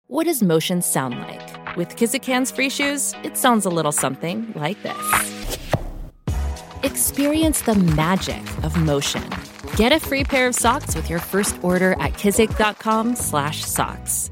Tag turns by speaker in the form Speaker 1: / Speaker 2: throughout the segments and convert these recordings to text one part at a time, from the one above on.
Speaker 1: What does motion sound like? With Kizik hands-free shoes, it sounds a little something like this. Experience the magic of motion. Get a free pair of socks with your first order at kizik.com/socks.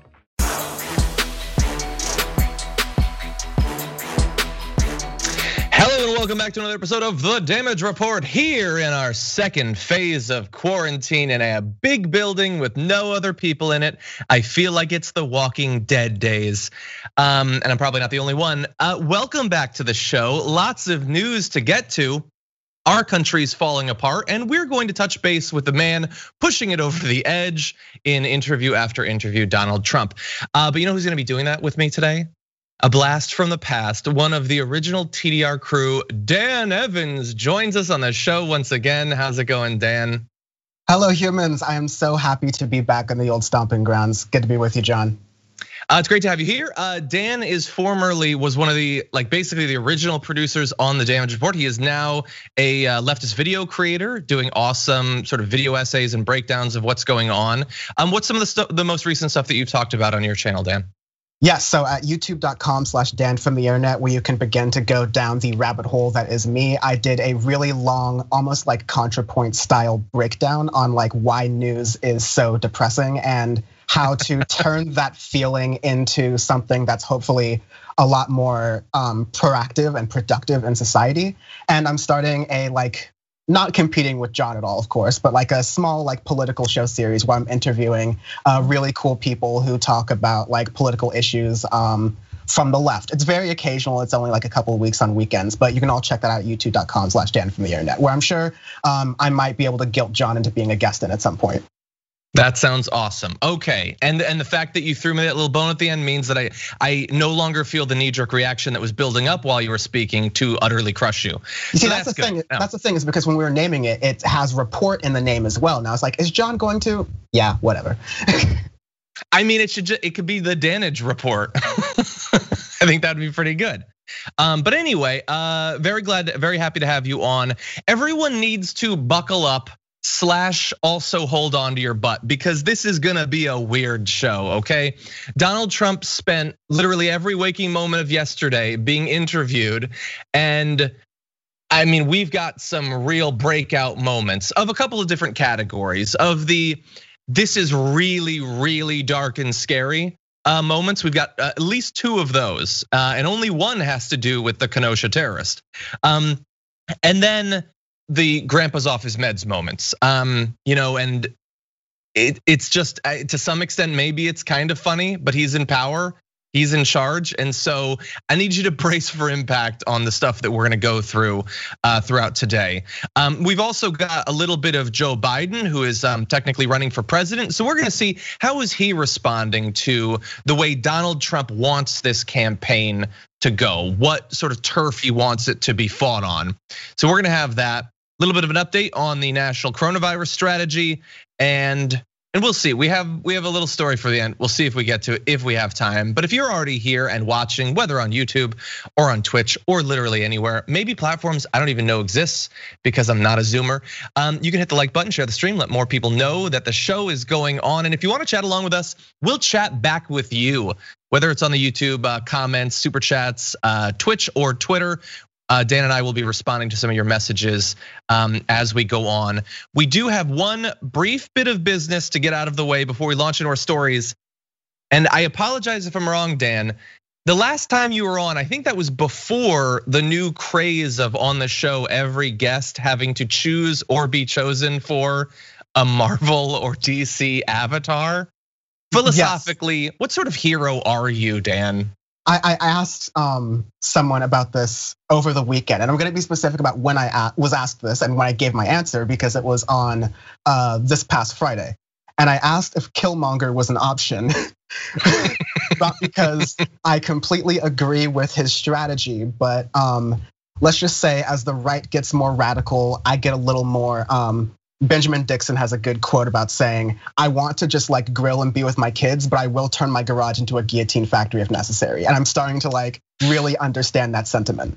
Speaker 2: Hello and welcome back to another episode of The Damage Report here in our second phase of quarantine in a big building with no other people in it. I feel like it's the Walking Dead days, and I'm probably not the only one. Welcome back to the show. Lots of news to get to. Our country's falling apart, and we're going to touch base with the man pushing it over the edge in interview after interview, Donald Trump. But you know who's gonna be doing that with me today? A blast from the past, one of the original TDR crew, Dan Evans, joins us on the show once again. How's it going, Dan?
Speaker 3: Hello, humans. I am so happy to be back on the old stomping grounds. Good to be with you, John.
Speaker 2: It's great to have you here. Dan was one of the, basically the original producers on The Damage Report. He is now a leftist video creator doing awesome sort of video essays and breakdowns of what's going on. What's some of the most recent stuff that you've talked about on your channel, Dan?
Speaker 3: Yes, so at youtube.com/Dan from the internet, where you can begin to go down the rabbit hole that is me. I did a really long, almost like ContraPoint style breakdown on why news is so depressing and how to turn that feeling into something that's hopefully a lot more proactive and productive in society. And I'm starting a not competing with John at all, of course, but a small political show series where I'm interviewing really cool people who talk about political issues from the left. It's very occasional. It's only a couple of weeks on weekends, but you can all check that out at youtube.com/Dan from the internet, where I'm sure I might be able to guilt John into being a guest in at some point.
Speaker 2: That sounds awesome. Okay, and the fact that you threw me that little bone at the end means that I no longer feel the knee-jerk reaction that was building up while you were speaking to utterly crush you.
Speaker 3: You see, that's the thing. That's the thing, is because when we were naming it, it has report in the name as well. Now it's is John going to? Yeah, whatever.
Speaker 2: I mean, it could be the Damage Report. I think that'd be pretty good. But anyway, very happy to have you on. Everyone needs to buckle up. / also hold on to your butt, because this is gonna be a weird show, okay? Donald Trump spent literally every waking moment of yesterday being interviewed, and I mean, we've got some real breakout moments of a couple of different categories of this is really, really dark and scary moments. We've got at least 2 of those, and only one has to do with the Kenosha terrorist. And then the grandpa's off his meds moments, and it's just to some extent maybe it's kind of funny, but he's in power, he's in charge, and so I need you to brace for impact on the stuff that we're gonna go through throughout today. We've also got a little bit of Joe Biden, who is technically running for president, so we're gonna see how is he responding to the way Donald Trump wants this campaign to go, what sort of turf he wants it to be fought on. So we're gonna have that. A little bit of an update on the national coronavirus strategy, and we'll see. We have a little story for the end. We'll see if we get to it, if we have time. But if you're already here and watching, whether on YouTube or on Twitch or literally anywhere, maybe platforms I don't even know exists because I'm not a Zoomer, you can hit the like button, share the stream, let more people know that the show is going on. And if you want to chat along with us, we'll chat back with you, whether it's on the YouTube comments, super chats, Twitch or Twitter. Dan and I will be responding to some of your messages as we go on. We do have one brief bit of business to get out of the way before we launch into our stories. And I apologize if I'm wrong, Dan. The last time you were on, I think that was before the new craze of on the show, every guest having to choose or be chosen for a Marvel or DC avatar. Philosophically, yes. What sort of hero are you, Dan?
Speaker 3: I asked someone about this over the weekend, and I'm gonna be specific about when I was asked this and when I gave my answer, because it was on this past Friday. And I asked if Killmonger was an option, not because I completely agree with his strategy, but let's just say as the right gets more radical, I get a little more Benjamin Dixon has a good quote about saying, I want to just grill and be with my kids, but I will turn my garage into a guillotine factory if necessary. And I'm starting to really understand that sentiment,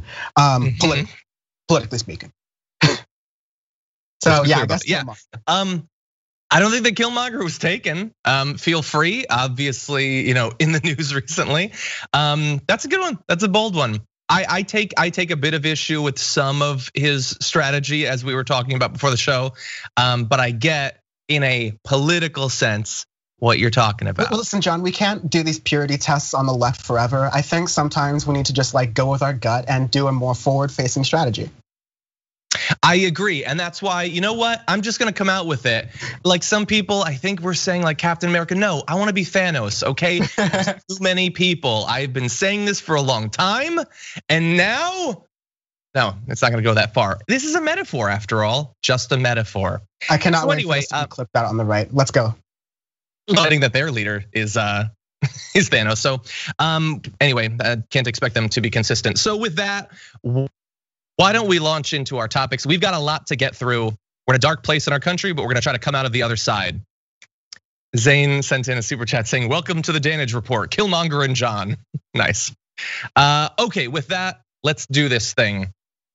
Speaker 3: politically speaking. So yeah, I guess.
Speaker 2: Yeah. I don't think the Killmonger was taken. Feel free, obviously, in the news recently. That's a good one. That's a bold one. I take a bit of issue with some of his strategy, as we were talking about before the show. But I get, in a political sense, what you're talking about.
Speaker 3: Well, listen, John, we can't do these purity tests on the left forever. I think sometimes we need to just go with our gut and do a more forward-facing strategy.
Speaker 2: I agree, and that's why, you know what? I'm just gonna come out with it. Like some people, I think we're saying like Captain America. No, I wanna be Thanos, okay? Too many people. I've been saying this for a long time, and now, no, it's not gonna go that far. This is a metaphor after all, just a metaphor.
Speaker 3: I cannot wait for this to be clipped out on the right. Let's go.
Speaker 2: Letting that their leader is Thanos. So anyway, I can't expect them to be consistent. So with that, why don't we launch into our topics? We've got a lot to get through. We're in a dark place in our country, but we're gonna try to come out of the other side. Zane sent in a super chat saying, "Welcome to the Danage Report, Killmonger and John." Nice. Okay, with that, let's do this thing.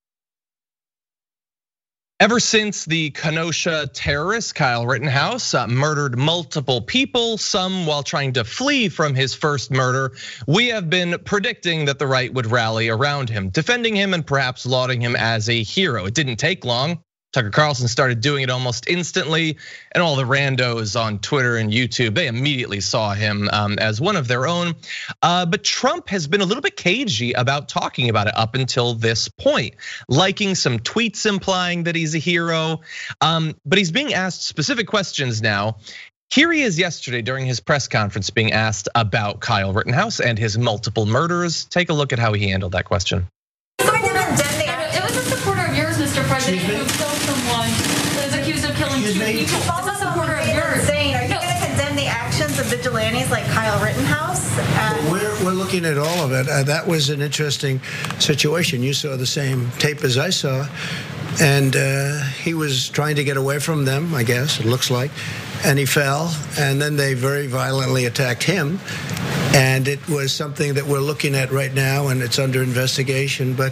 Speaker 2: Ever since the Kenosha terrorist Kyle Rittenhouse murdered multiple people, some while trying to flee from his first murder, we have been predicting that the right would rally around him, defending him and perhaps lauding him as a hero. It didn't take long. Tucker Carlson started doing it almost instantly, and all the randos on Twitter and YouTube, they immediately saw him as one of their own. But Trump has been a little bit cagey about talking about it up until this point, liking some tweets implying that he's a hero. But he's being asked specific questions now. Here he is yesterday during his press conference being asked about Kyle Rittenhouse and his multiple murders. Take a look at how he handled that question.
Speaker 4: It was a supporter of yours, Mr. President, who killed someone that is accused of killing two people. It's a supporter of yours.
Speaker 5: Saying, are you going to condemn the actions of vigilantes like Kyle Rittenhouse?
Speaker 6: We're looking at all of it. That was an interesting situation. You saw the same tape as I saw, and he was trying to get away from them, I guess, it looks like, and he fell, and then they very violently attacked him. And it was something that we're looking at right now, and it's under investigation. But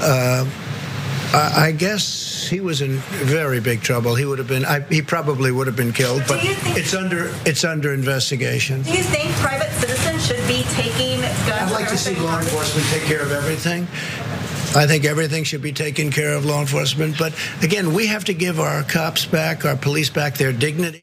Speaker 6: I guess he was in very big trouble. He would have been. He probably would have been killed. But it's under investigation.
Speaker 5: Do you think private citizens should be taking guns?
Speaker 6: I'd like to see law enforcement take care of everything. I think everything should be taken care of law enforcement. But again, we have to give our cops back, our police back their dignity.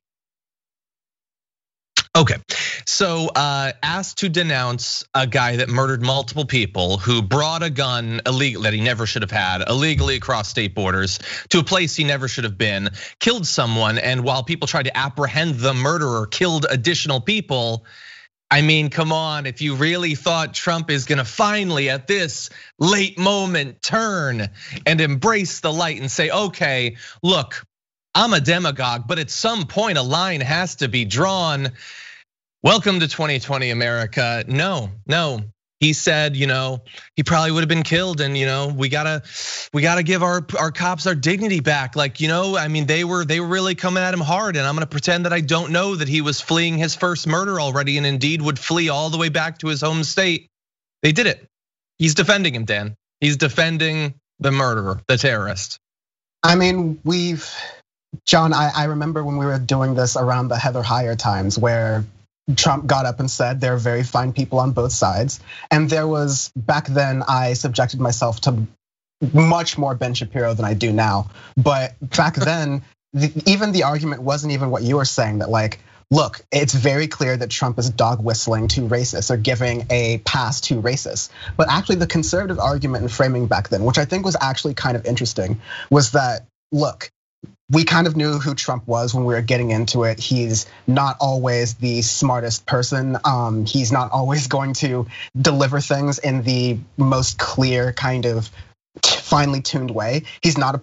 Speaker 2: Okay, so asked to denounce a guy that murdered multiple people, who brought a gun illegal that he never should have had, illegally across state borders to a place he never should have been, killed someone, and while people tried to apprehend the murderer, killed additional people. I mean, come on, if you really thought Trump is gonna finally at this late moment turn and embrace the light and say, okay, look, I'm a demagogue, but at some point a line has to be drawn. Welcome to 2020 America. No. He said, he probably would have been killed, and we gotta give our cops our dignity back. I mean, they were really coming at him hard, and I'm gonna pretend that I don't know that he was fleeing his first murder already, and indeed would flee all the way back to his home state. They did it. He's defending him, Dan. He's defending the murderer, the terrorist.
Speaker 3: I mean, John, I remember when we were doing this around the Heather Heyer times, where Trump got up and said there are very fine people on both sides. And there was, back then, I subjected myself to much more Ben Shapiro than I do now. But back then, even the argument wasn't even what you were saying, that look, it's very clear that Trump is dog whistling to racists or giving a pass to racists. But actually the conservative argument and framing back then, which I think was actually kind of interesting, was that, look, we kind of knew who Trump was when we were getting into it. He's not always the smartest person. He's not always going to deliver things in the most clear, kind of finely tuned way. He's not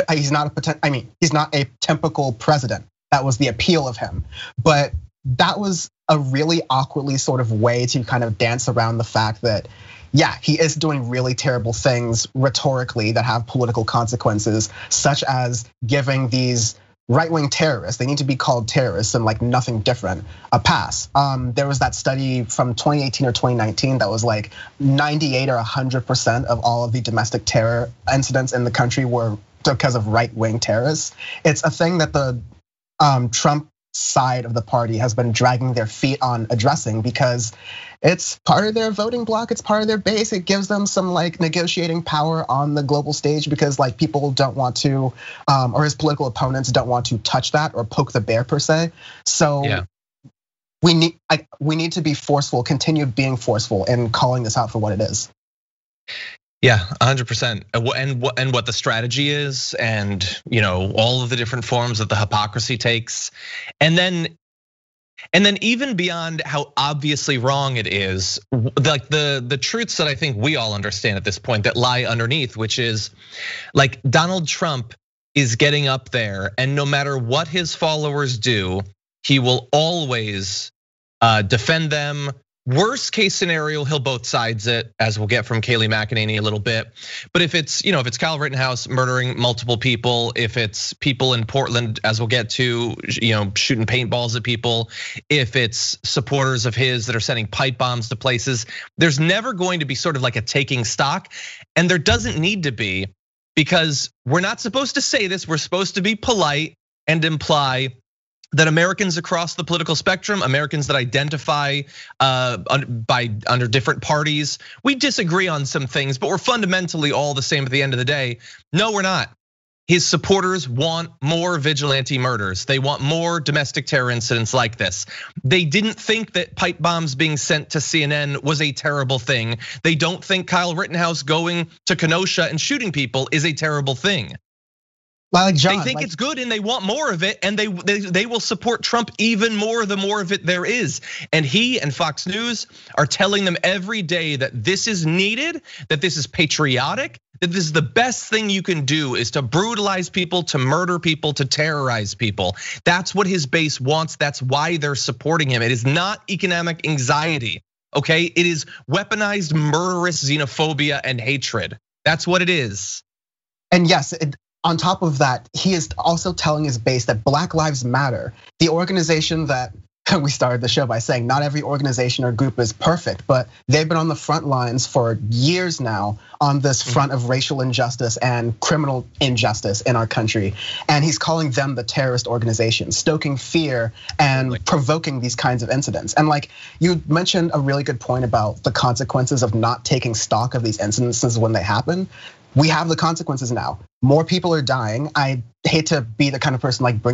Speaker 3: a typical president. That was the appeal of him. But that was a really awkwardly sort of way to kind of dance around the fact that, yeah, he is doing really terrible things rhetorically that have political consequences, such as giving these right-wing terrorists, they need to be called terrorists and nothing different, a pass. There was that study from 2018 or 2019 that was 98 or 100% of all of the domestic terror incidents in the country were because of right-wing terrorists. It's a thing that the Trump side of the party has been dragging their feet on addressing, because it's part of their voting bloc, it's part of their base. It gives them some like negotiating power on the global stage, because like people don't want to, or his political opponents don't want to touch that or poke the bear per se. So yeah. We need to be forceful, continue being forceful and calling this out for what it is.
Speaker 2: Yeah, 100%. And what the strategy is, and all of the different forms that the hypocrisy takes, and then even beyond how obviously wrong it is, like the truths that I think we all understand at this point that lie underneath, which is like Donald Trump is getting up there, and no matter what his followers do, he will always defend them. Worst case scenario, he'll both sides it, as we'll get from Kayleigh McEnany a little bit. But if it's Kyle Rittenhouse murdering multiple people, if it's people in Portland, as we'll get to, shooting paintballs at people, if it's supporters of his that are sending pipe bombs to places, there's never going to be sort of like a taking stock, and there doesn't need to be, because we're not supposed to say this. We're supposed to be polite and imply that Americans across the political spectrum, Americans that identify under different parties, we disagree on some things, but we're fundamentally all the same at the end of the day. No, we're not. His supporters want more vigilante murders. They want more domestic terror incidents like this. They didn't think that pipe bombs being sent to CNN was a terrible thing. They don't think Kyle Rittenhouse going to Kenosha and shooting people is a terrible thing.
Speaker 3: Like John,
Speaker 2: they think it's good and they want more of it, and they will support Trump even more the more of it there is. And he and Fox News are telling them every day that this is needed, that this is patriotic, that this is the best thing you can do, is to brutalize people, to murder people, to terrorize people. That's what his base wants. That's why they're supporting him. It is not economic anxiety, okay? It is weaponized murderous xenophobia and hatred. That's what it is.
Speaker 3: And yes, on top of that, he is also telling his base that Black Lives Matter, the organization that we started the show by saying not every organization or group is perfect, but they've been on the front lines for years now on this front of racial injustice and criminal injustice in our country. And he's calling them the terrorist organization, stoking fear and provoking these kinds of incidents. And like you mentioned a really good point about the consequences of not taking stock of these incidences when they happen. We have the consequences now. More people are dying. I hate to be the kind of person like bring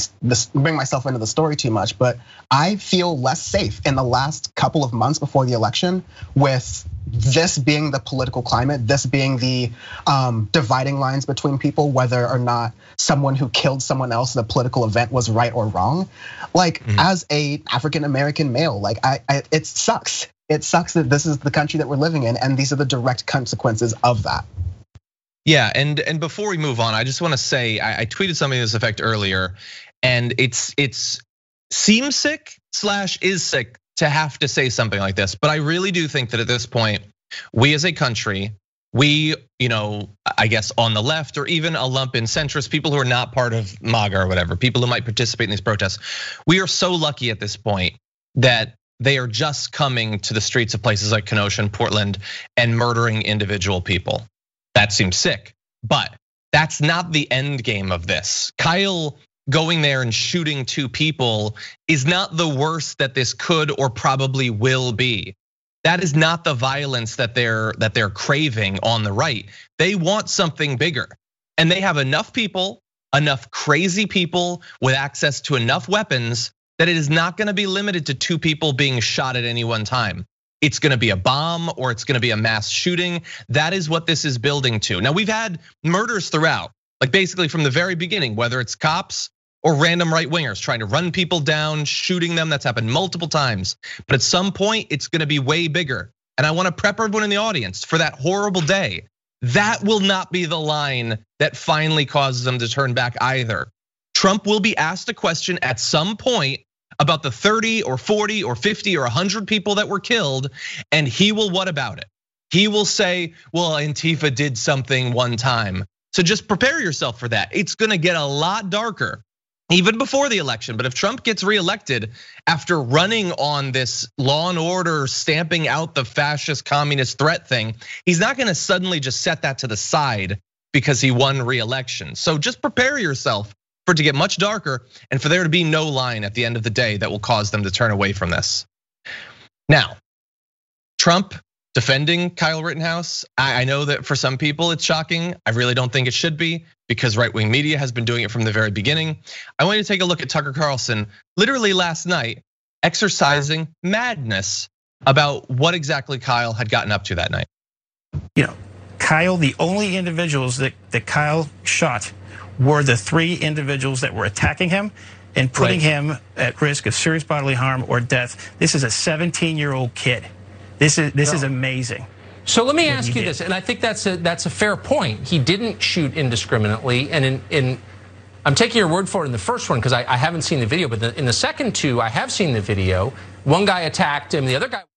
Speaker 3: myself into the story too much, but I feel less safe in the last couple of months before the election with this being the political climate, this being the dividing lines between people, whether or not someone who killed someone else at a political event was right or wrong. Like as a African American male, like it sucks. It sucks that this is the country that we're living in, and these are the direct consequences of that.
Speaker 2: Yeah, and before we move on, I just want to say I tweeted something to this effect earlier, and it's seems sick / is sick to have to say something like this, but I really do think that at this point, we as a country, we, I guess on the left or even a lump in centrist, people who are not part of MAGA or whatever, people who might participate in these protests, we are so lucky at this point that they are just coming to the streets of places like Kenosha and Portland and murdering individual people. That seems sick, but that's not the end game of this. Kyle going there and shooting 2 people is not the worst that this could or probably will be. That is not the violence that they're craving on the right. They want something bigger, and they have enough people, enough crazy people with access to enough weapons that it is not going to be limited to 2 people being shot at any one time. It's gonna be a bomb or it's gonna be a mass shooting. That is what this is building to. Now we've had murders throughout, like basically from the very beginning, whether it's cops or random right wingers trying to run people down, shooting them. That's happened multiple times. But at some point, it's gonna be way bigger. And I wanna prep everyone in the audience for that horrible day. That will not be the line that finally causes them to turn back either. Trump will be asked a question at some point about the 30 or 40 or 50 or 100 people that were killed, and he will what about it? He will say, well, Antifa did something one time. So just prepare yourself for that. It's gonna get a lot darker, even before the election. But if Trump gets reelected after running on this law and order, stamping out the fascist communist threat thing, he's not gonna suddenly just set that to the side because he won reelection. So just prepare yourself for it to get much darker and for there to be no line at the end of the day that will cause them to turn away from this. Now, Trump defending Kyle Rittenhouse, I know that for some people it's shocking. I really don't think it should be, because right-wing media has been doing it from the very beginning. I want you to take a look at Tucker Carlson literally last night exercising madness about what exactly Kyle had gotten up to that night.
Speaker 7: You know, Kyle, the only individuals that Kyle shot were the 3 individuals that were attacking him and putting him at risk of serious bodily harm or death. This is a 17-year-old kid. This is amazing.
Speaker 8: So let me ask you this, and I think that's a fair point. He didn't shoot indiscriminately, and I'm taking your word for it in the first one because I haven't seen the video, but in the second 2, I have seen the video. One guy attacked him, the other guy.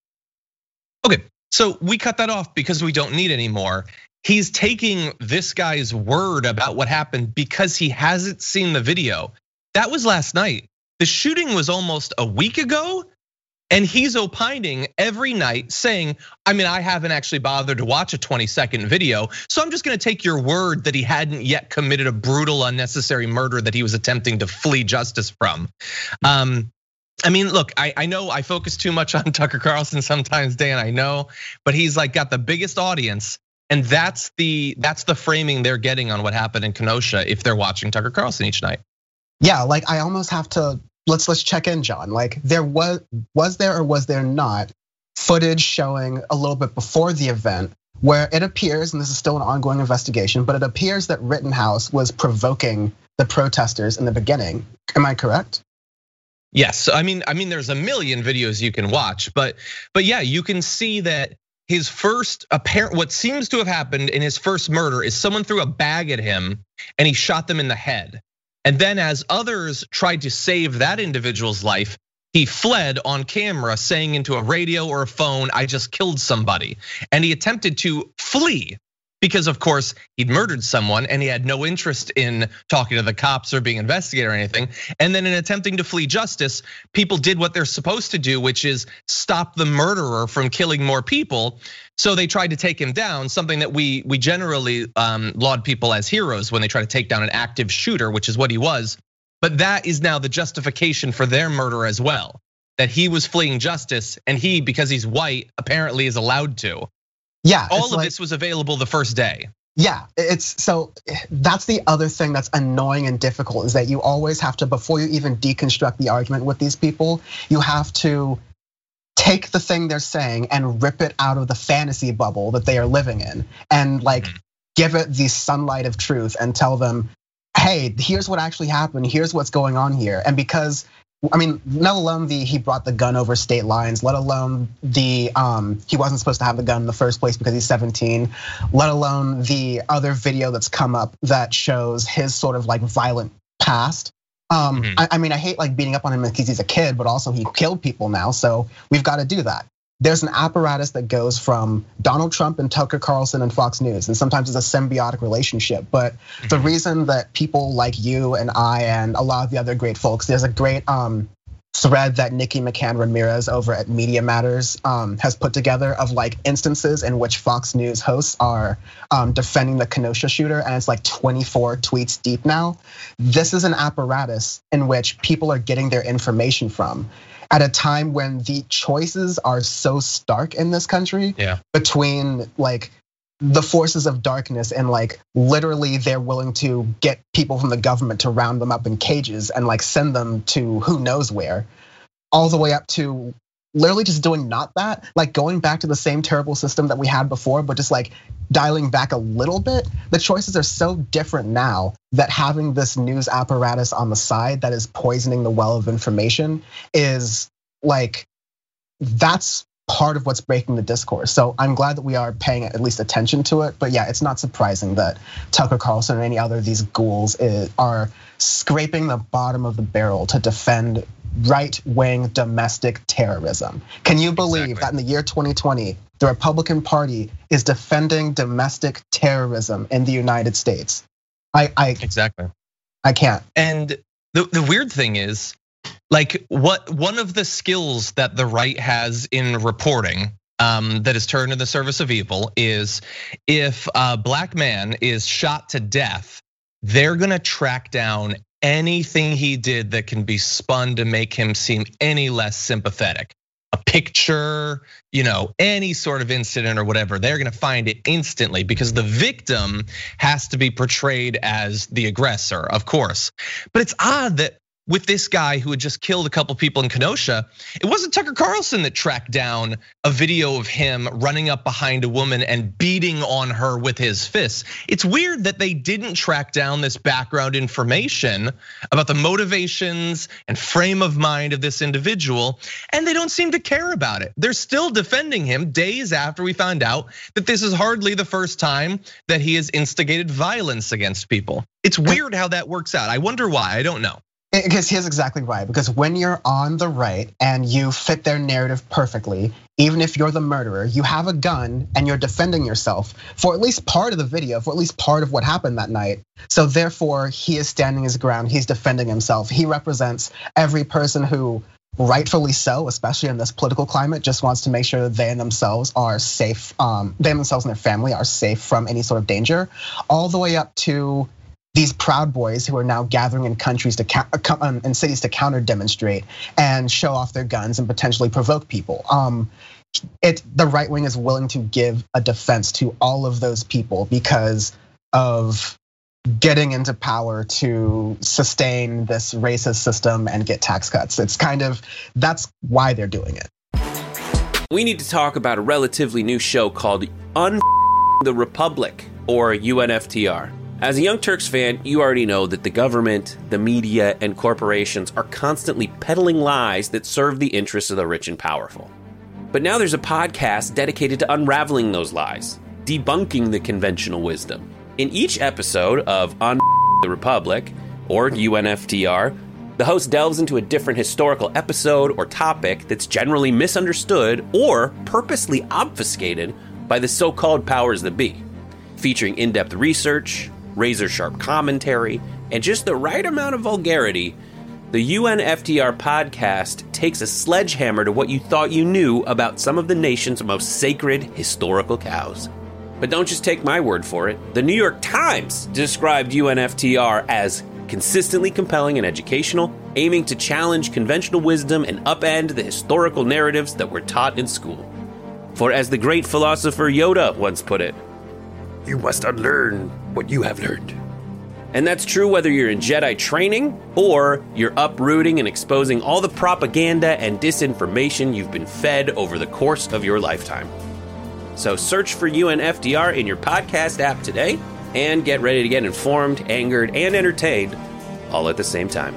Speaker 2: Okay, so we cut that off because we don't need any more. He's taking this guy's word about what happened because he hasn't seen the video. That was last night. The shooting was almost a week ago. And he's opining every night saying, I mean, I haven't actually bothered to watch a 20-second video, so I'm just gonna take your word that he hadn't yet committed a brutal, unnecessary murder that he was attempting to flee justice from. I mean, look, I know I focus too much on Tucker Carlson sometimes, Dan, I know, but he's like got the biggest audience, and that's the framing they're getting on what happened in Kenosha if they're watching Tucker Carlson each night.
Speaker 3: Yeah, like I almost have to. Let's check in, John. Like there was there or was there not footage showing a little bit before the event where it appears, and this is still an ongoing investigation, but it appears that Rittenhouse was provoking the protesters in the beginning. Am I correct?
Speaker 2: Yes, I mean, there's a million videos you can watch, but yeah, you can see that his first what seems to have happened in his first murder is someone threw a bag at him and he shot them in the head. And then as others tried to save that individual's life, he fled on camera saying into a radio or a phone, I just killed somebody. And he attempted to flee because of course he'd murdered someone and he had no interest in talking to the cops or being investigated or anything. And then in attempting to flee justice, people did what they're supposed to do, which is stop the murderer from killing more people. So they tried to take him down, something that we generally laud people as heroes when they try to take down an active shooter, which is what he was. But that is now the justification for their murder as well, that he was fleeing justice and he, because he's white, apparently is allowed to.
Speaker 3: Yeah,
Speaker 2: all of this was available the first day.
Speaker 3: Yeah, so that's the other thing that's annoying and difficult is that you always have to, before you even deconstruct the argument with these people, you have to take the thing they're saying and rip it out of the fantasy bubble that they are living in and like give it the sunlight of truth and tell them, hey, here's what actually happened, here's what's going on here. And because, I mean, let alone he brought the gun over state lines, let alone he wasn't supposed to have the gun in the first place because he's 17, let alone the other video that's come up that shows his sort of like violent past. I mean, I hate like beating up on him because he's a kid, but also he killed people now, so we've got to do that. There's an apparatus that goes from Donald Trump and Tucker Carlson and Fox News, and sometimes it's a symbiotic relationship. But the reason that people like you and I and a lot of the other great folks, there's a great thread that Nikki McCann Ramirez over at Media Matters has put together of like instances in which Fox News hosts are defending the Kenosha shooter, and it's like 24 tweets deep now. This is an apparatus in which people are getting their information from at a time when the choices are so stark in this country between like the forces of darkness and like literally they're willing to get people from the government to round them up in cages and like send them to who knows where, all the way up to literally just doing not that, like going back to the same terrible system that we had before, but just like dialing back a little bit. The choices are so different now that having this news apparatus on the side that is poisoning the well of information is like, that's part of what's breaking the discourse. So I'm glad that we are paying at least attention to it. But yeah, it's not surprising that Tucker Carlson or any other of these ghouls are scraping the bottom of the barrel to defend right-wing domestic terrorism. Can you believe that in the year 2020, the Republican Party is defending domestic terrorism in the United States?
Speaker 2: Exactly.
Speaker 3: I can't.
Speaker 2: And the weird thing is, like one of the skills that the right has in reporting that is turned in the service of evil is if a black man is shot to death, they're gonna track down anything he did that can be spun to make him seem any less sympathetic. A picture, any sort of incident or whatever, they're gonna find it instantly because the victim has to be portrayed as the aggressor, of course. But it's odd that with this guy who had just killed a couple people in Kenosha, it wasn't Tucker Carlson that tracked down a video of him running up behind a woman and beating on her with his fists. It's weird that they didn't track down this background information about the motivations and frame of mind of this individual, and they don't seem to care about it. They're still defending him days after we found out that this is hardly the first time that he has instigated violence against people. It's weird how that works out. I wonder why, I don't know.
Speaker 3: Because he's exactly right. Because when you're on the right and you fit their narrative perfectly, even if you're the murderer, you have a gun and you're defending yourself for at least part of the video, for at least part of what happened that night. So therefore, he is standing his ground. He's defending himself. He represents every person who, rightfully so, especially in this political climate, just wants to make sure that they and themselves are safe. They themselves and their family are safe from any sort of danger, all the way up to these Proud Boys who are now gathering in countries in cities to counter demonstrate and show off their guns and potentially provoke people. The right wing is willing to give a defense to all of those people because of getting into power to sustain this racist system and get tax cuts. That's why they're doing it.
Speaker 9: We need to talk about a relatively new show called the Republic, or UNFTR. As a Young Turks fan, you already know that the government, the media, and corporations are constantly peddling lies that serve the interests of the rich and powerful. But now there's a podcast dedicated to unraveling those lies, debunking the conventional wisdom. In each episode of the Republic, or UNFTR, the host delves into a different historical episode or topic that's generally misunderstood or purposely obfuscated by the so-called powers that be, featuring in-depth research, razor-sharp commentary, and just the right amount of vulgarity. The UNFTR podcast takes a sledgehammer to what you thought you knew about some of the nation's most sacred historical cows. But don't just take my word for it. The New York Times described UNFTR as consistently compelling and educational, aiming to challenge conventional wisdom and upend the historical narratives that were taught in school. For as the great philosopher Yoda once put it, "You must unlearn what you have learned." And that's true whether you're in Jedi training or you're uprooting and exposing all the propaganda and disinformation you've been fed over the course of your lifetime. So search for UNFTR in your podcast app today and get ready to get informed, angered, and entertained all at the same time.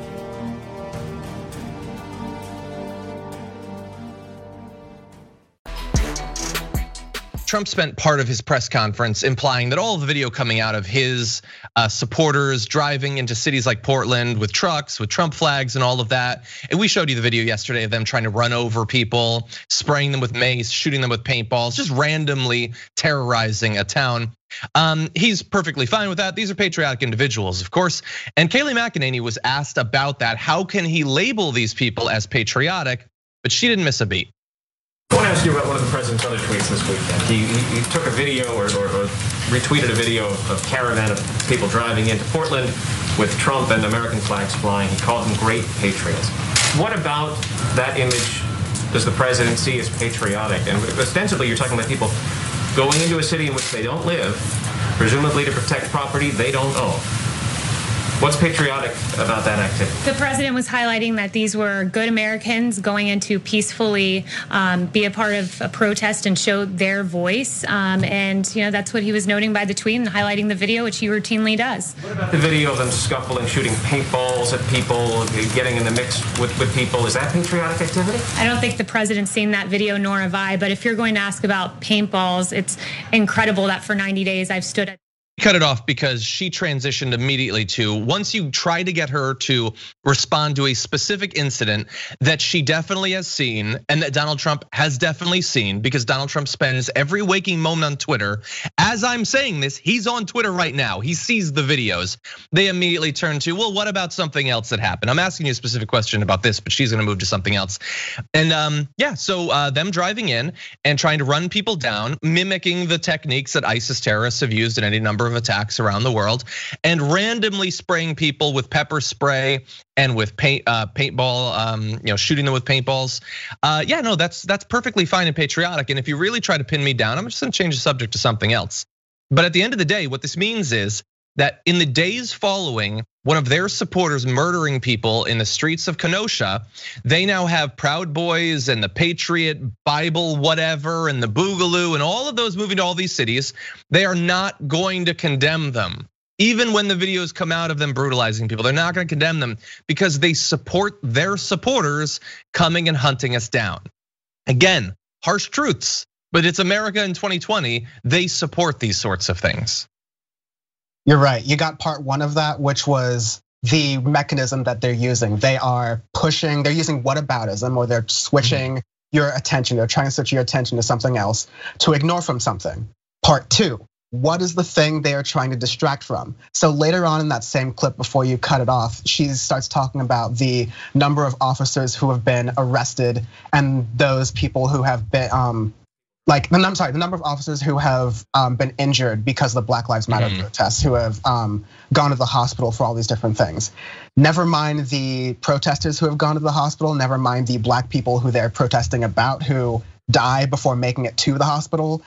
Speaker 2: Trump spent part of his press conference implying that all the video coming out of his supporters driving into cities like Portland with trucks, with Trump flags and all of that. And we showed you the video yesterday of them trying to run over people, spraying them with mace, shooting them with paintballs, just randomly terrorizing a town. He's perfectly fine with that. These are patriotic individuals, of course. And Kayleigh McEnany was asked about that. How can he label these people as patriotic? But she didn't miss a beat.
Speaker 10: I want to ask you about one of the president's other tweets this weekend. He took a video or retweeted a video of caravan of people driving into Portland with Trump and American flags flying. He called them great patriots. What about that image does the president see as patriotic? And ostensibly you're talking about people going into a city in which they don't live, presumably to protect property they don't own. What's patriotic about that activity?
Speaker 11: The president was highlighting that these were good Americans going in to peacefully be a part of a protest and show their voice. And that's what he was noting by the tweet and highlighting the video, which he routinely does.
Speaker 10: What about the video of them scuffling, shooting paintballs at people, getting in the mix with people? Is that patriotic activity?
Speaker 11: I don't think the president's seen that video, nor have I. But if you're going to ask about paintballs, it's incredible that for 90 days I've stood at.
Speaker 2: Cut it off because she transitioned immediately to, once you try to get her to respond to a specific incident that she definitely has seen and that Donald Trump has definitely seen, because Donald Trump spends every waking moment on Twitter. As I'm saying this, he's on Twitter right now. He sees the videos. They immediately turn to, well, what about something else that happened? I'm asking you a specific question about this, but she's gonna move to something else. And yeah, so them driving in and trying to run people down, mimicking the techniques that ISIS terrorists have used in any number number of attacks around the world, and randomly spraying people with pepper spray and with paintball, shooting them with paintballs. Yeah, no, that's perfectly fine and patriotic. And if you really try to pin me down, I'm just gonna change the subject to something else. But at the end of the day, what this means is that in the days following one of their supporters murdering people in the streets of Kenosha, they now have Proud Boys and the Patriot Bible whatever and the Boogaloo and all of those moving to all these cities. They are not going to condemn them. Even when the videos come out of them brutalizing people, they're not gonna condemn them because they support their supporters coming and hunting us down. Again, harsh truths, but it's America in 2020. They support these sorts of things.
Speaker 3: You're right. You got part one of that, which was the mechanism that they're using. They're using whataboutism, or they're switching your attention. They're trying to switch your attention to something else to ignore from something. Part two, what is the thing they are trying to distract from? So later on in that same clip, before you cut it off, she starts talking about the number of officers who have been arrested and those people who have been, the number of officers who have been injured because of the Black Lives Matter protests, who have gone to the hospital for all these different things. Never mind the protesters who have gone to the hospital, never mind the Black people who they're protesting about who die before making it to the hospital.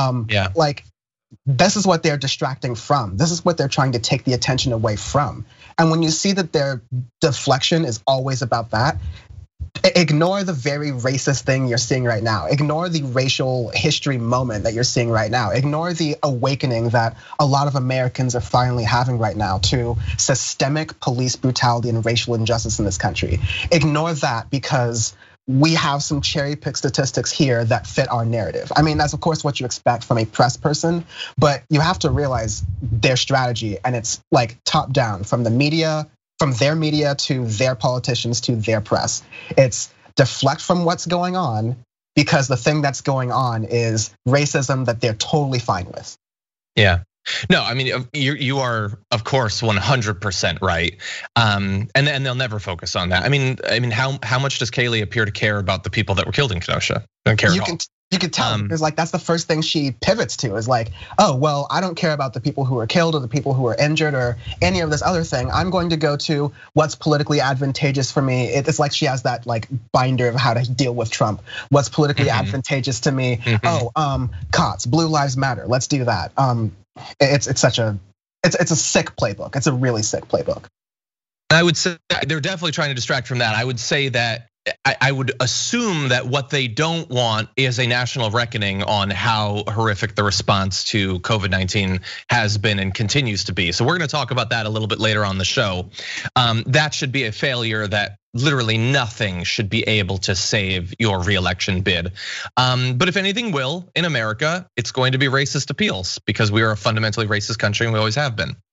Speaker 3: This is what they're distracting from. This is what they're trying to take the attention away from. And when you see that their deflection is always about that, ignore the very racist thing you're seeing right now. Ignore the racial history moment that you're seeing right now. Ignore the awakening that a lot of Americans are finally having right now to systemic police brutality and racial injustice in this country. Ignore that because we have some cherry pick statistics here that fit our narrative. I mean, that's of course what you expect from a press person, but you have to realize their strategy, and it's like top down from the media, from their media to their politicians to their press. It's deflect from what's going on because the thing that's going on is racism that they're totally fine with.
Speaker 2: Yeah. No, I mean, you are of course 100% right, and they'll never focus on that. I mean, how much does Kayleigh appear to care about the people that were killed in Kenosha? Don't care at all.
Speaker 3: You can tell because that's the first thing she pivots to is like, oh well, I don't care about the people who were killed or the people who were injured or any of this other thing. I'm going to go to what's politically advantageous for me. It's like she has that like binder of how to deal with Trump. What's politically advantageous to me? COTS, Blue Lives Matter. Let's do that. It's a sick playbook. It's a really sick playbook.
Speaker 2: I would say they're definitely trying to distract from that. I would say that I would assume that what they don't want is a national reckoning on how horrific the response to COVID-19 has been and continues to be. So we're gonna talk about that a little bit later on the show. That should be a failure that literally nothing should be able to save your re-election bid. But if anything will, in America, it's going to be racist appeals because we are a fundamentally racist country and we always have been.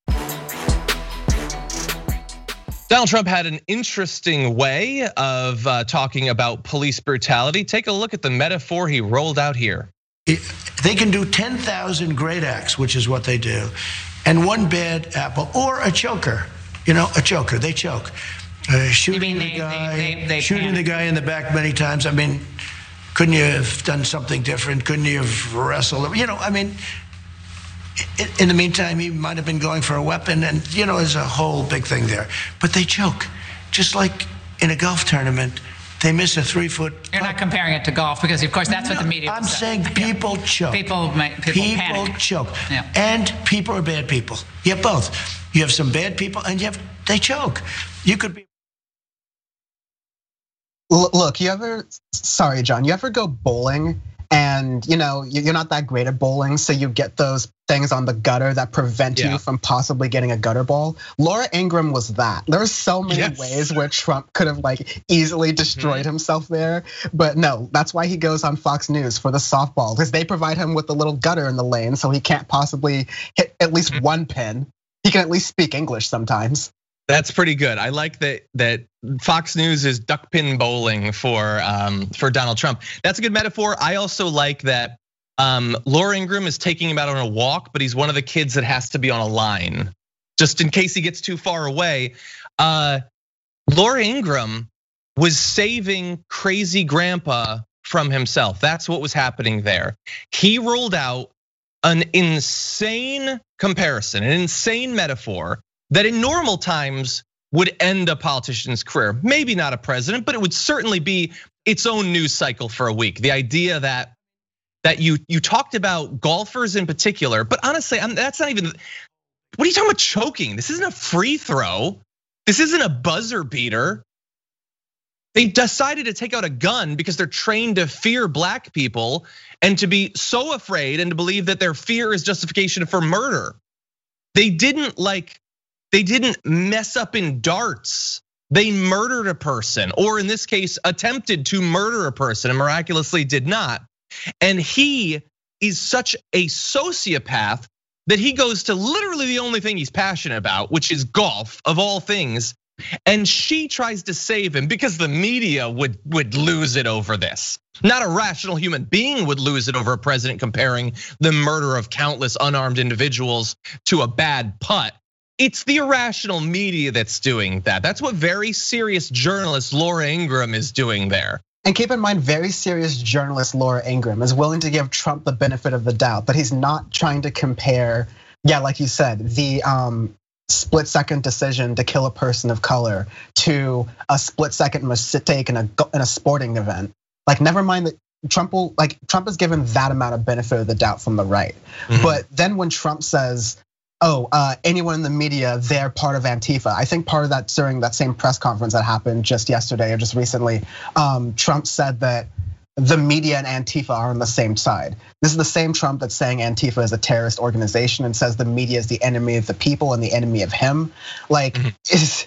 Speaker 2: Donald Trump had an interesting way of talking about police brutality. Take a look at the metaphor he rolled out here.
Speaker 12: They can do 10,000 great acts, which is what they do, and one bad apple or a choker. A choker. They choke. Shooting the guy in the back many times. I mean, couldn't you have done something different? Couldn't you have wrestled? In the meantime, he might have been going for a weapon, and there's a whole big thing there. But they choke, just like in a golf tournament. They miss a 3-foot.
Speaker 13: You're not comparing it to golf because, of course, that's what the media.
Speaker 12: I'm saying people choke.
Speaker 13: People panic.
Speaker 12: Choke, and people are bad people. You have both. You have some bad people, and they choke. You could be.
Speaker 3: Look, sorry, John, you ever go bowling and you're not that great at bowling, so you get those things on the gutter that prevent you from possibly getting a gutter ball? Laura Ingraham was that. There are so many ways where Trump could have like easily destroyed himself there, but no, that's why he goes on Fox News for the softball, because they provide him with a little gutter in the lane, so he can't possibly hit at least one pin. He can at least speak English sometimes.
Speaker 2: That's pretty good. I like that Fox News is duckpin bowling for Donald Trump. That's a good metaphor. I also like that Laura Ingraham is taking him out on a walk, but he's one of the kids that has to be on a line, just in case he gets too far away. Laura Ingraham was saving crazy grandpa from himself. That's what was happening there. He rolled out an insane comparison, an insane metaphor that in normal times would end a politician's career. Maybe not a president, but it would certainly be its own news cycle for a week. The idea that you talked about golfers in particular, but honestly, that's not even, what are you talking about choking? This isn't a free throw. This isn't a buzzer beater. They decided to take out a gun because they're trained to fear black people and to be so afraid and to believe that their fear is justification for murder. They didn't mess up in darts. They murdered a person, or in this case, attempted to murder a person and miraculously did not. And he is such a sociopath that he goes to literally the only thing he's passionate about, which is golf of all things. And she tries to save him because the media would lose it over this. Not a rational human being would lose it over a president comparing the murder of countless unarmed individuals to a bad putt. It's the irrational media that's doing that. That's what very serious journalist Laura Ingraham is doing there.
Speaker 3: And keep in mind, very serious journalist Laura Ingraham is willing to give Trump the benefit of the doubt, but he's not trying to compare, like you said, the split-second decision to kill a person of color to a split-second mistake in a sporting event. Like, never mind that Trump is given that amount of benefit of the doubt from the right. Mm-hmm. But then when Trump says, anyone in the media, they're part of Antifa. I think part of that during that same press conference that happened just yesterday or just recently, Trump said that the media and Antifa are on the same side. This is the same Trump that's saying Antifa is a terrorist organization and says the media is the enemy of the people and the enemy of him. Like, it's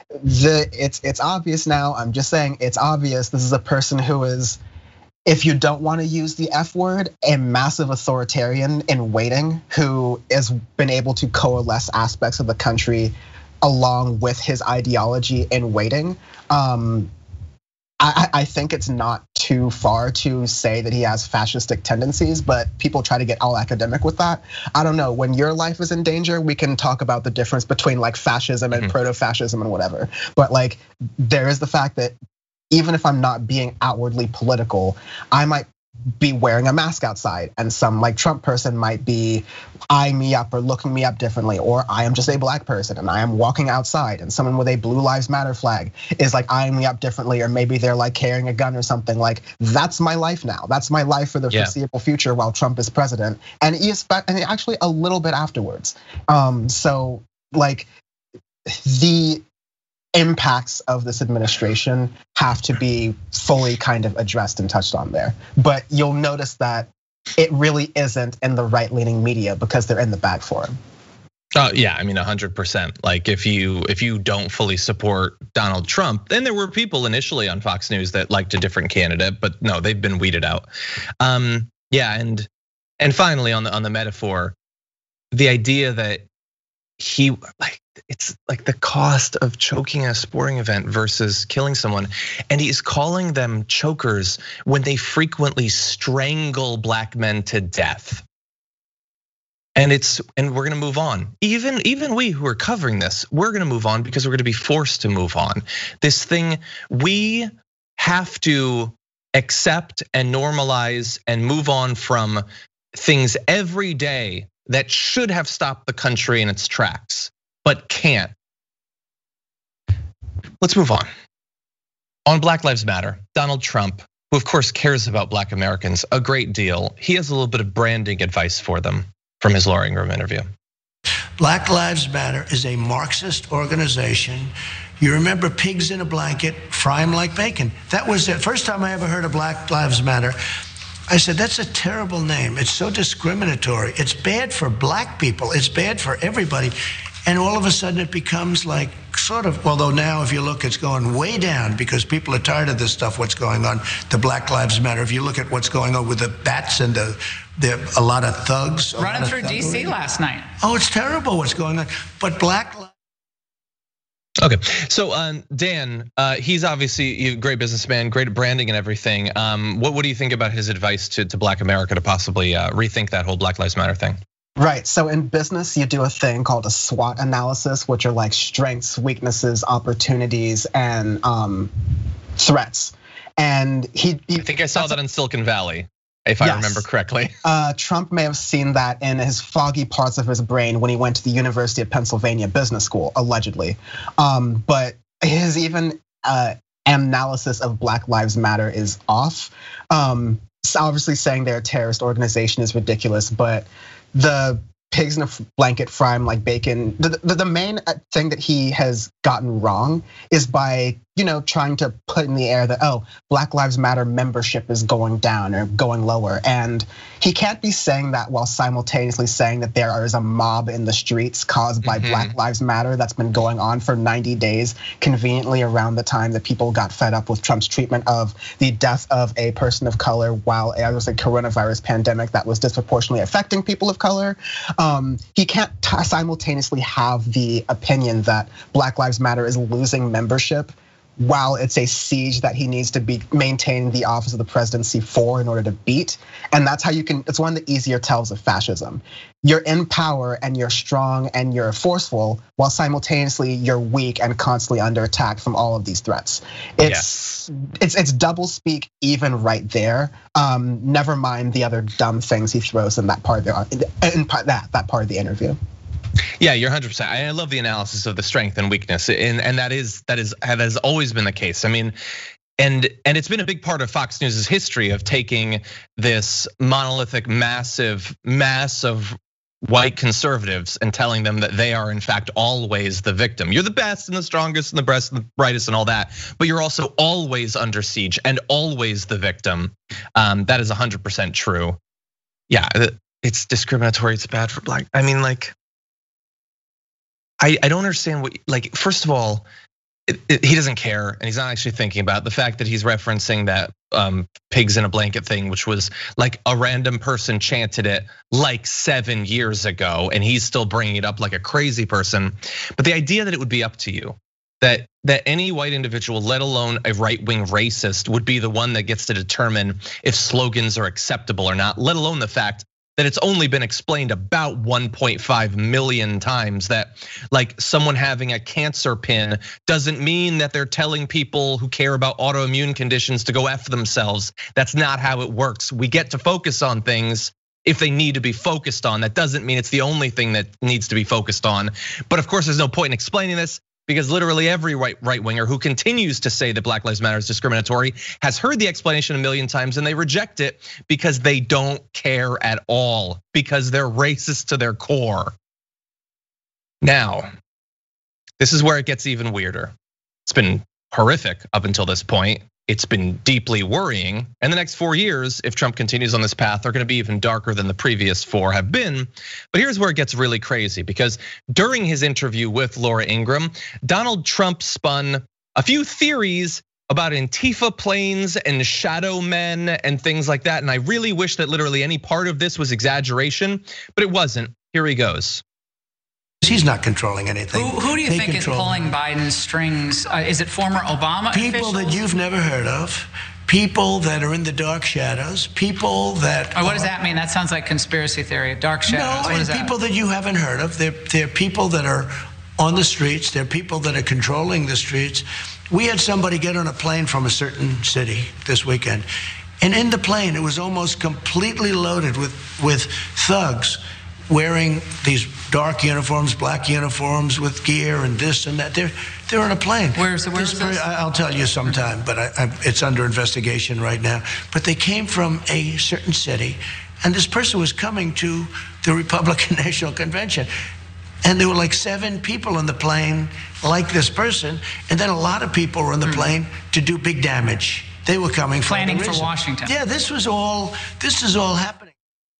Speaker 3: obvious now. I'm just saying it's obvious. This is a person who is, if you don't want to use the F word, a massive authoritarian in waiting who has been able to coalesce aspects of the country along with his ideology in waiting. I think it's not too far to say that he has fascistic tendencies, but people try to get all academic with that. I don't know, when your life is in danger, we can talk about the difference between like fascism and proto-fascism and whatever. But like, there is the fact that even if I'm not being outwardly political, I might be wearing a mask outside and some like Trump person might be eyeing me up or looking me up differently, or I am just a black person and I am walking outside and someone with a Blue Lives Matter flag is like eyeing me up differently, or maybe they're like carrying a gun or something. Like, that's my life now. That's my life for the foreseeable future while Trump is president, and actually a little bit afterwards. So like, the impacts of this administration have to be fully kind of addressed and touched on there. But you'll notice that it really isn't in the right-leaning media because they're in the bag for him.
Speaker 2: Yeah, I mean 100%. Like, if you don't fully support Donald Trump, then there were people initially on Fox News that liked a different candidate, but no, they've been weeded out. Yeah, and finally on the metaphor, the idea that it's like the cost of choking a sporting event versus killing someone. And he's calling them chokers when they frequently strangle black men to death. And we're gonna move on. Even we who are covering this, we're gonna move on because we're gonna be forced to move on. This thing, we have to accept and normalize and move on from things every day that should have stopped the country in its tracks, but can't. Let's move on. On Black Lives Matter, Donald Trump, who of course cares about black Americans a great deal, he has a little bit of branding advice for them from his Laura Ingraham interview.
Speaker 12: Black Lives Matter is a Marxist organization. You remember pigs in a blanket, fry them like bacon. That was the first time I ever heard of Black Lives Matter. I said, that's a terrible name. It's so discriminatory. It's bad for black people. It's bad for everybody. And all of a sudden it becomes like sort of, although now if you look, it's going way down because people are tired of this stuff, what's going on, the Black Lives Matter. If you look at what's going on with the bats and a lot of thugs.
Speaker 13: Running through DC last night.
Speaker 12: Oh, it's terrible what's going on. But Black Lives.
Speaker 2: Okay, so Dan, he's obviously a great businessman, great at branding and everything. What do you think about his advice to Black America to possibly rethink that whole Black Lives Matter thing?
Speaker 3: Right, so in business, you do a thing called a SWOT analysis, which are like strengths, weaknesses, opportunities, and threats. And
Speaker 2: I think I saw that in Silicon Valley. if I remember correctly.
Speaker 3: Trump may have seen that in his foggy parts of his brain when he went to the University of Pennsylvania Business School, allegedly. But his even analysis of Black Lives Matter is off. So obviously saying they're a terrorist organization is ridiculous, but the pigs in a blanket fry him like bacon. The main thing that he has gotten wrong is by trying to put in the air that Black Lives Matter membership is going down or going lower, and he can't be saying that while simultaneously saying that there is a mob in the streets caused by Black Lives Matter that's been going on for 90 days, conveniently around the time that people got fed up with Trump's treatment of the death of a person of color while it was a coronavirus pandemic that was disproportionately affecting people of color. He can't simultaneously have the opinion that Black Lives Matter is losing membership while it's a siege that he needs to be maintaining the office of the presidency for in order to beat. And that's how it's one of the easier tells of fascism. You're in power and you're strong and you're forceful while simultaneously you're weak and constantly under attack from all of these threats. It's double speak even right there. Never mind the other dumb things he throws in that part of that part of the interview.
Speaker 2: Yeah, you're 100%. I love the analysis of the strength and weakness, and that has always been the case. I mean, and it's been a big part of Fox News's history of taking this monolithic, massive mass of white conservatives and telling them that they are in fact always the victim. You're the best and the strongest and the best and the brightest and all that, but you're also always under siege and always the victim. That is 100% true. Yeah, it's discriminatory. It's bad for Black. I mean, like, I don't understand what, like, first of all, he doesn't care and he's not actually thinking about the fact that he's referencing that pigs in a blanket thing, which was like a random person chanted it like 7 years ago and he's still bringing it up like a crazy person. But the idea that it would be up to you, that any white individual, let alone a right-wing racist, would be the one that gets to determine if slogans are acceptable or not, let alone the fact that it's only been explained about 1.5 million times that like someone having a cancer pin doesn't mean that they're telling people who care about autoimmune conditions to go F themselves. That's not how it works. We get to focus on things if they need to be focused on. That doesn't mean it's the only thing that needs to be focused on. But of course, there's no point in explaining this, because literally every right winger who continues to say that Black Lives Matter is discriminatory has heard the explanation a million times and they reject it because they don't care at all, because they're racist to their core. Now, this is where it gets even weirder. It's been horrific up until this point. It's been deeply worrying. And the next 4 years, if Trump continues on this path, are gonna be even darker than the previous 4 have been. But here's where it gets really crazy, because during his interview with Laura Ingraham, Donald Trump spun a few theories about Antifa planes and shadow men and things like that. And I really wish that literally any part of this was exaggeration, but it wasn't. Here he goes.
Speaker 12: He's not controlling anything.
Speaker 13: Who do you think is pulling Biden's strings? Is it former Obama
Speaker 12: people
Speaker 13: officials?
Speaker 12: That you've never heard of, people that are in the dark shadows, people that.
Speaker 13: What does that mean? That sounds like conspiracy theory. Dark shadows.
Speaker 12: No, and people that you haven't heard of. They're people that are on the streets. They're people that are controlling the streets. We had somebody get on a plane from a certain city this weekend, and in the plane it was almost completely loaded with thugs wearing these dark uniforms, black uniforms with gear and this and that. They're on a plane.
Speaker 13: Where's this?
Speaker 12: I'll tell you sometime, but it's under investigation right now. But they came from a certain city, and this person was coming to the Republican National Convention. And there were like 7 people on the plane like this person, and then a lot of people were on the plane to do big damage. They were coming for
Speaker 13: planning for Washington.
Speaker 12: Yeah, this is all happening.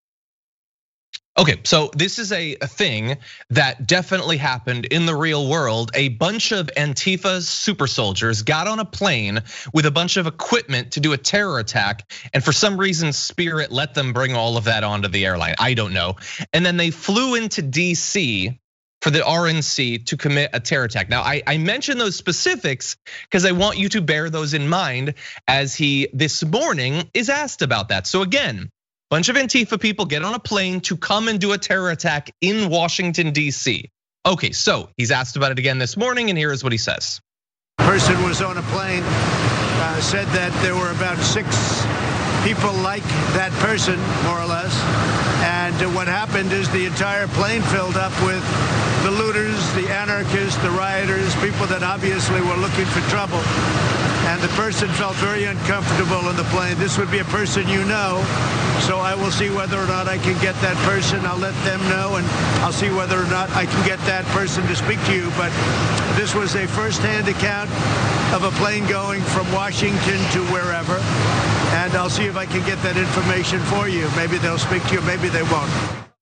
Speaker 2: Okay, so this is a thing that definitely happened in the real world. A bunch of Antifa super soldiers got on a plane with a bunch of equipment to do a terror attack, and for some reason Spirit let them bring all of that onto the airline. I don't know. And then they flew into DC for the RNC to commit a terror attack. Now, I mention those specifics because I want you to bear those in mind as he this morning is asked about that. So again, bunch of Antifa people get on a plane to come and do a terror attack in Washington, DC. Okay, so he's asked about it again this morning, and here is what he says.
Speaker 6: Person was on a plane, said that there were about 6 people like that person, more or less. And what happened is the entire plane filled up with the looters, the anarchists, the rioters, people that obviously were looking for trouble. And the person felt very uncomfortable in the plane. This would be a person you know, so I will see whether or not I can get that person. I'll let them know, and I'll see whether or not I can get that person to speak to you. But this was a first-hand account of a plane going from Washington to wherever, and I'll see if I can get that information for you. Maybe they'll speak to you, maybe they won't.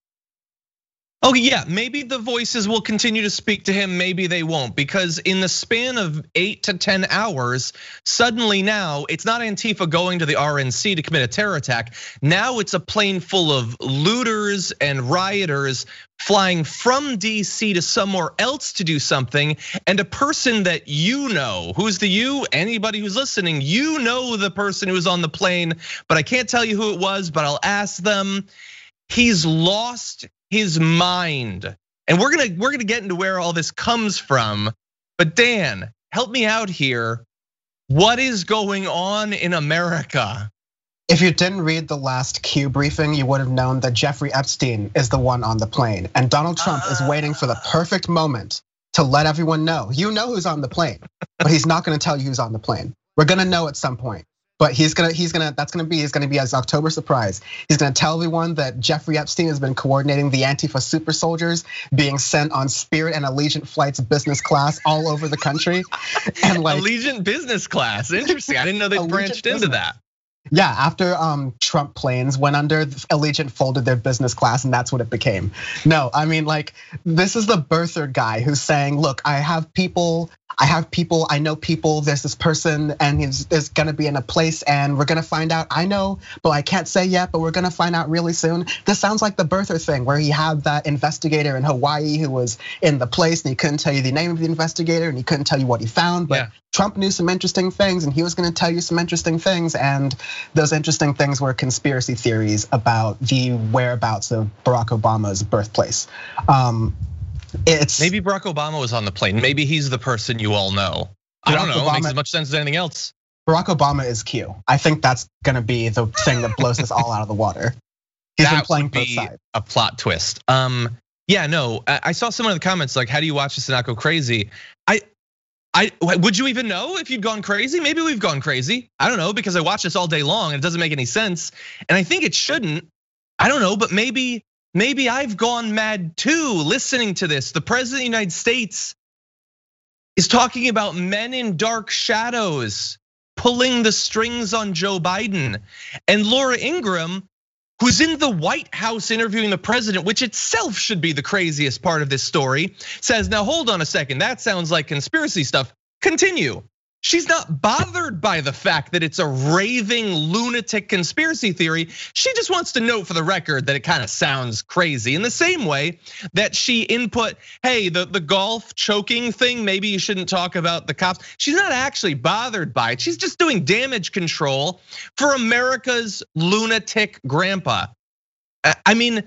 Speaker 2: Oh yeah, maybe the voices will continue to speak to him, maybe they won't, because in the span of 8 to 10 hours, suddenly now it's not Antifa going to the RNC to commit a terror attack. Now it's a plane full of looters and rioters flying from DC to somewhere else to do something, and a person that you know, who's the you? Anybody who's listening, you know the person who was on the plane, but I can't tell you who it was, but I'll ask them. He's lost his mind. And we're gonna get into where all this comes from. But Dan, help me out here. What is going on in America?
Speaker 3: If you didn't read the last Q briefing, you would have known that Jeffrey Epstein is the one on the plane. And Donald Trump is waiting for the perfect moment to let everyone know. You know who's on the plane, but he's not gonna tell you who's on the plane. We're gonna know at some point. But he's gonna be his October surprise. He's gonna tell everyone that Jeffrey Epstein has been coordinating the Antifa super soldiers being sent on Spirit and Allegiant flights business class all over the country. And like
Speaker 2: Allegiant business class, interesting. I didn't know they branched into that.
Speaker 3: Yeah, after Trump planes went under, Allegiant folded their business class, and that's what it became. No, I mean, like, this is the birther guy who's saying, look, I have people, I know people, there's this person, and there's gonna be in a place, and we're gonna find out. I know, but I can't say yet, but we're gonna find out really soon. This sounds like the birther thing, where he had that investigator in Hawaii who was in the place, and he couldn't tell you the name of the investigator, and he couldn't tell you what he found, but Trump knew some interesting things, and he was gonna tell you some interesting things, and those interesting things were conspiracy theories about the whereabouts of Barack Obama's birthplace.
Speaker 2: Maybe Barack Obama was on the plane. Maybe he's the person you all know. I don't know. It makes as much sense as anything else.
Speaker 3: Barack Obama is Q. I think that's gonna be the thing that blows this all out of the water. He's been playing both sides.
Speaker 2: A plot twist. Yeah, no. I saw someone in the comments like, "How do you watch this and not go crazy?" Would you even know if you'd gone crazy? Maybe we've gone crazy. I don't know, because I watch this all day long and it doesn't make any sense. And I think it shouldn't. I don't know, but maybe I've gone mad too listening to this. The president of the United States is talking about men in dark shadows pulling the strings on Joe Biden. And Laura Ingraham, who's in the White House interviewing the president, which itself should be the craziest part of this story, says, now hold on a second, that sounds like conspiracy stuff. Continue. She's not bothered by the fact that it's a raving lunatic conspiracy theory. She just wants to note for the record that it kind of sounds crazy. In the same way that she input, hey, the golf choking thing, maybe you shouldn't talk about the cops. She's not actually bothered by it. She's just doing damage control for America's lunatic grandpa. I mean,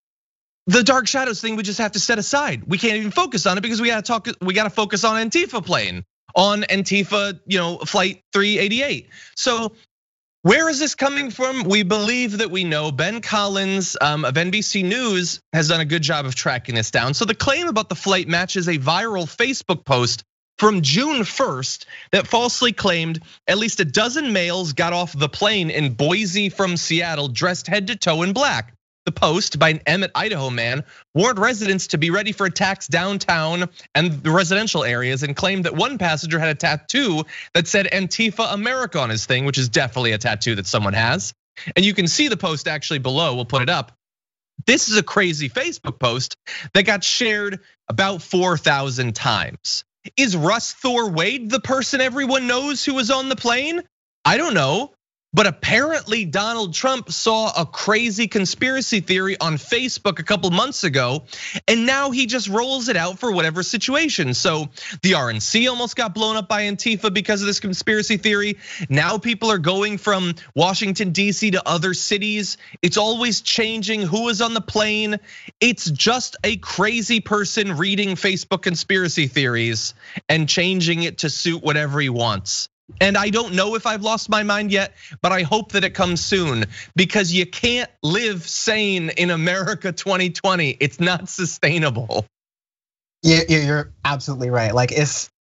Speaker 2: the dark shadows thing we just have to set aside. We can't even focus on it because we gotta focus on Antifa plane. On Antifa, flight 388. So where is this coming from? We believe that we know. Ben Collins of NBC News has done a good job of tracking this down. So the claim about the flight matches a viral Facebook post from June 1st that falsely claimed at least a dozen males got off the plane in Boise from Seattle dressed head to toe in black. The post by an Emmett, Idaho man warned residents to be ready for attacks downtown and the residential areas, and claimed that one passenger had a tattoo that said Antifa America on his thing, which is definitely a tattoo that someone has. And you can see the post actually below, we'll put it up. This is a crazy Facebook post that got shared about 4,000 times. Is Russ Thor Wade the person everyone knows who was on the plane? I don't know. But apparently Donald Trump saw a crazy conspiracy theory on Facebook a couple months ago, and now he just rolls it out for whatever situation. So the RNC almost got blown up by Antifa because of this conspiracy theory. Now people are going from Washington, D.C. to other cities. It's always changing who is on the plane. It's just a crazy person reading Facebook conspiracy theories and changing it to suit whatever he wants. And I don't know if I've lost my mind yet, but I hope that it comes soon, because you can't live sane in America 2020. It's not sustainable.
Speaker 3: You're absolutely right. Like,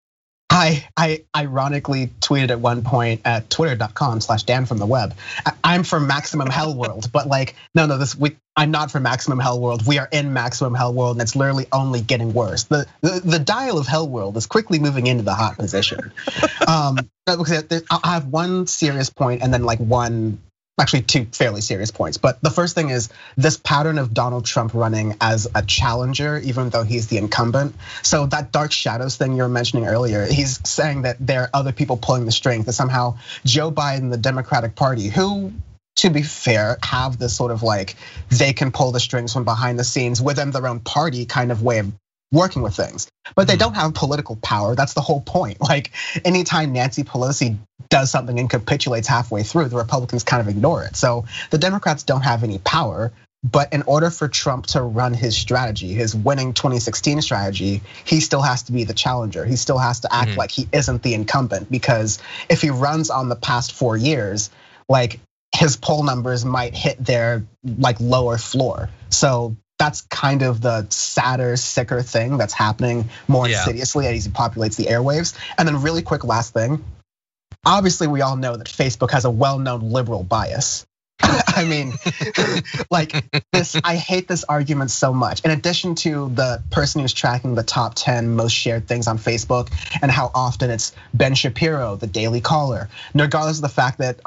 Speaker 3: I ironically tweeted at one point at twitter.com/DanFromTheWeb. I'm for Maximum Hell World, but like, no, I'm not for Maximum Hell World. We are in Maximum Hell World, and it's literally only getting worse. The dial of Hell World is quickly moving into the hot position. I have one serious point and then like actually two fairly serious points. But the first thing is this pattern of Donald Trump running as a challenger, even though he's the incumbent. So that dark shadows thing you were mentioning earlier, he's saying that there are other people pulling the strings, that somehow Joe Biden, the Democratic Party, who, to be fair, have this sort of like, they can pull the strings from behind the scenes within their own party kind of way of working with things, but they don't have political power. That's the whole point. Like, anytime Nancy Pelosi does something and capitulates halfway through, the Republicans kind of ignore it. So the Democrats don't have any power, but in order for Trump to run his strategy, his winning 2016 strategy, he still has to be the challenger. He still has to act like he isn't the incumbent, because if he runs on the past 4 years, like, his poll numbers might hit their like lower floor. So that's kind of the sadder, sicker thing that's happening more insidiously as he populates the airwaves. And then really quick last thing. Obviously, we all know that Facebook has a well-known liberal bias. I mean, like this, I hate this argument so much. In addition to the person who's tracking the top 10 most shared things on Facebook and how often it's Ben Shapiro, the Daily Caller, regardless of the fact that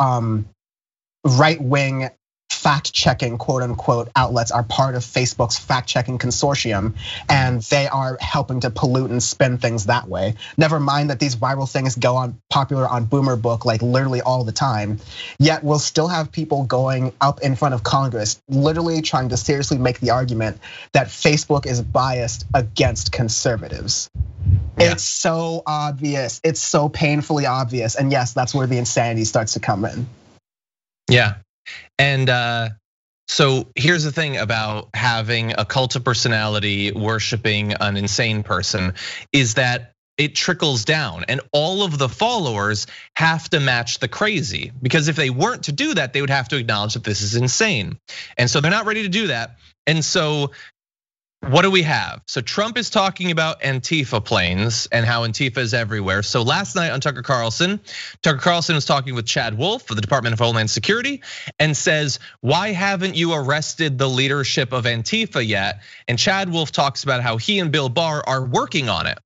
Speaker 3: right-wing fact-checking, quote unquote, outlets are part of Facebook's fact-checking consortium, and they are helping to pollute and spin things that way. Never mind that these viral things go on popular on Boomer Book like literally all the time. Yet we'll still have people going up in front of Congress, literally trying to seriously make the argument that Facebook is biased against conservatives. It's so obvious. It's so painfully obvious. And yes, that's where the insanity starts to come in.
Speaker 2: Yeah. And so here's the thing about having a cult of personality worshiping an insane person, is that it trickles down, and all of the followers have to match the crazy, because if they weren't to do that, they would have to acknowledge that this is insane. And so they're not ready to do that. And so what do we have? So Trump is talking about Antifa planes and how Antifa is everywhere. So last night on Tucker Carlson was talking with Chad Wolf of the Department of Homeland Security and says, why haven't you arrested the leadership of Antifa yet? And Chad Wolf talks about how he and Bill Barr are working on it,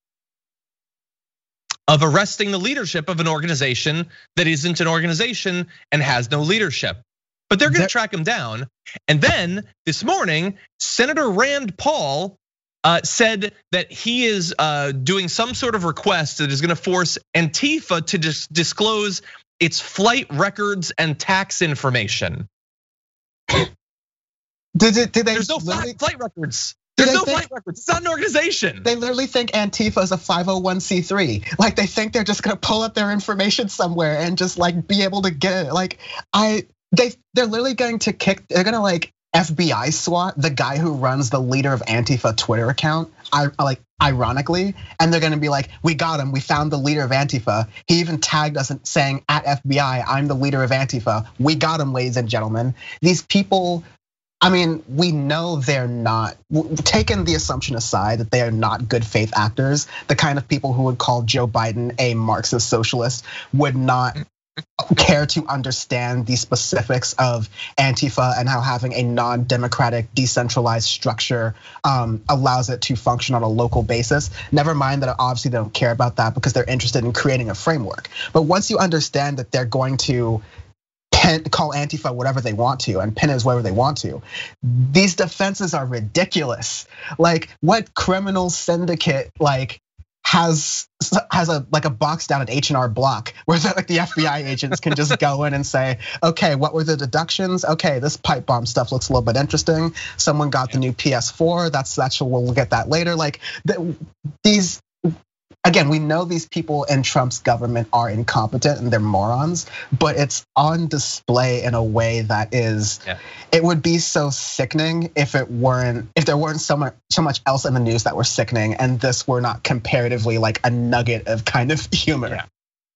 Speaker 2: of arresting the leadership of an organization that isn't an organization and has no leadership. But they're gonna track him down. And then this morning, Senator Rand Paul said that he is doing some sort of request that is gonna force Antifa to disclose its flight records and tax information. There's no flight records. There's no flight records. It's not an organization.
Speaker 3: They literally think Antifa is a 501c3. Like, they think they're just gonna pull up their information somewhere and just like be able to get it. Like, they're literally going to they're gonna like FBI SWAT the guy who runs the leader of Antifa Twitter account, ironically, and they're gonna be like, we got him, we found the leader of Antifa. He even tagged us saying at FBI, I'm the leader of Antifa. We got him, ladies and gentlemen. These people, I mean, we know they're not, taking the assumption aside that they are not good faith actors, the kind of people who would call Joe Biden a Marxist socialist would not care to understand the specifics of Antifa and how having a non-democratic decentralized structure allows it to function on a local basis. Never mind that obviously they don't care about that because they're interested in creating a framework. But once you understand that they're going to call Antifa whatever they want to and pin it wherever they want to, these defenses are ridiculous. Like, what criminal syndicate like has a box down at H&R Block where like the FBI agents can just go in and say, okay, what were the deductions? Okay, this pipe bomb stuff looks a little bit interesting. Someone got the new PS4. That's we'll get that later. Like these. Again, we know these people in Trump's government are incompetent and they're morons, but it's on display in a way that is, it would be so sickening if there weren't so much else in the news that were sickening, and this were not comparatively like a nugget of kind of humor.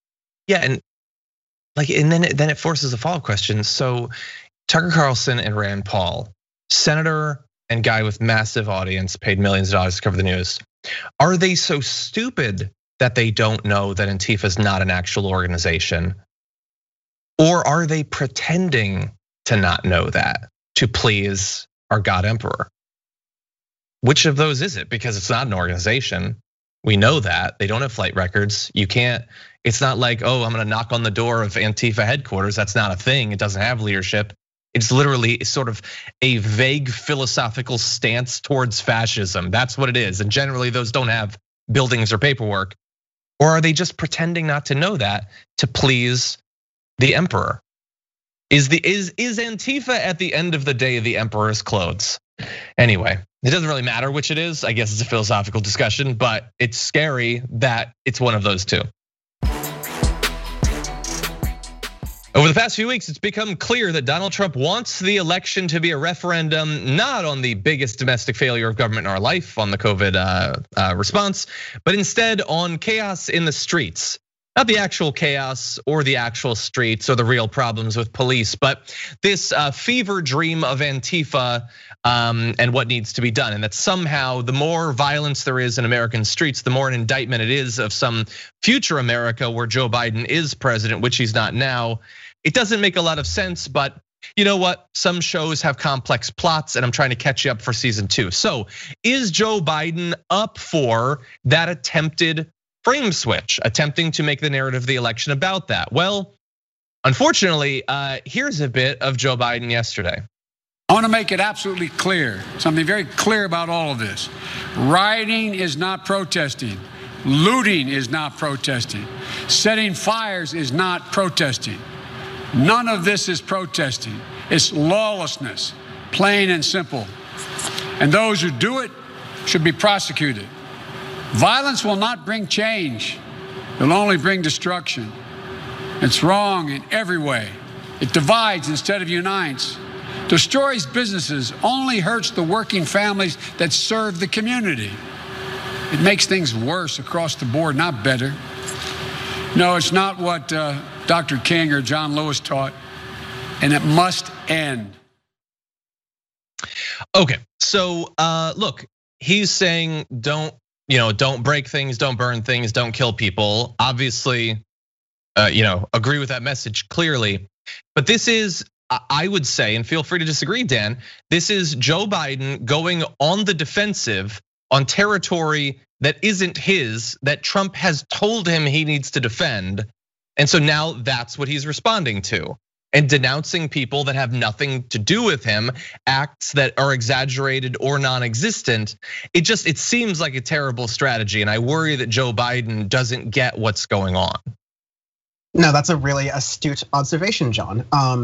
Speaker 2: Yeah, and then it forces a follow-up question. So Tucker Carlson and Rand Paul, senator and guy with massive audience, paid millions of dollars to cover the news. Are they so stupid that they don't know that Antifa is not an actual organization? Or are they pretending to not know that to please our God Emperor? Which of those is it? Because it's not an organization. We know that. They don't have flight records. You can't, it's not like, oh, I'm gonna knock on the door of Antifa headquarters. That's not a thing. It doesn't have leadership. It's literally sort of a vague philosophical stance towards fascism. That's what it is. And generally those don't have buildings or paperwork. Or are they just pretending not to know that to please the emperor? Is Antifa at the end of the day the emperor's clothes? Anyway, it doesn't really matter which it is. I guess it's a philosophical discussion, but it's scary that it's one of those two. Over the past few weeks, it's become clear that Donald Trump wants the election to be a referendum, not on the biggest domestic failure of government in our life, on the COVID response, but instead on chaos in the streets. Not the actual chaos or the actual streets or the real problems with police, but this fever dream of Antifa and what needs to be done. And that somehow the more violence there is in American streets, the more an indictment it is of some future America where Joe Biden is president, which he's not now. It doesn't make a lot of sense, but you know what? Some shows have complex plots, and I'm trying to catch you up for season 2. So is Joe Biden up for that attempted frame switch, attempting to make the narrative of the election about that? Well, unfortunately, here's a bit of Joe Biden yesterday.
Speaker 14: I want to make it absolutely clear, something very clear about all of this. Rioting is not protesting. Looting is not protesting. Setting fires is not protesting. None of this is protesting. It's lawlessness, plain and simple. And those who do it should be prosecuted. Violence will not bring change. It'll only bring destruction. It's wrong in every way. It divides instead of unites. Destroys businesses, only hurts the working families that serve the community. It makes things worse across the board, not better. No, it's not what Dr. King or John Lewis taught, and it must end.
Speaker 2: Okay, so look, he's saying don't break things, don't burn things, don't kill people. Obviously, agree with that message clearly. But this is, I would say, and feel free to disagree, Dan, this is Joe Biden going on the defensive on territory that isn't his, that Trump has told him he needs to defend. And so now that's what he's responding to, and denouncing people that have nothing to do with him, acts that are exaggerated or non-existent. It seems like a terrible strategy, and I worry that Joe Biden doesn't get what's going on.
Speaker 3: No, that's a really astute observation, John.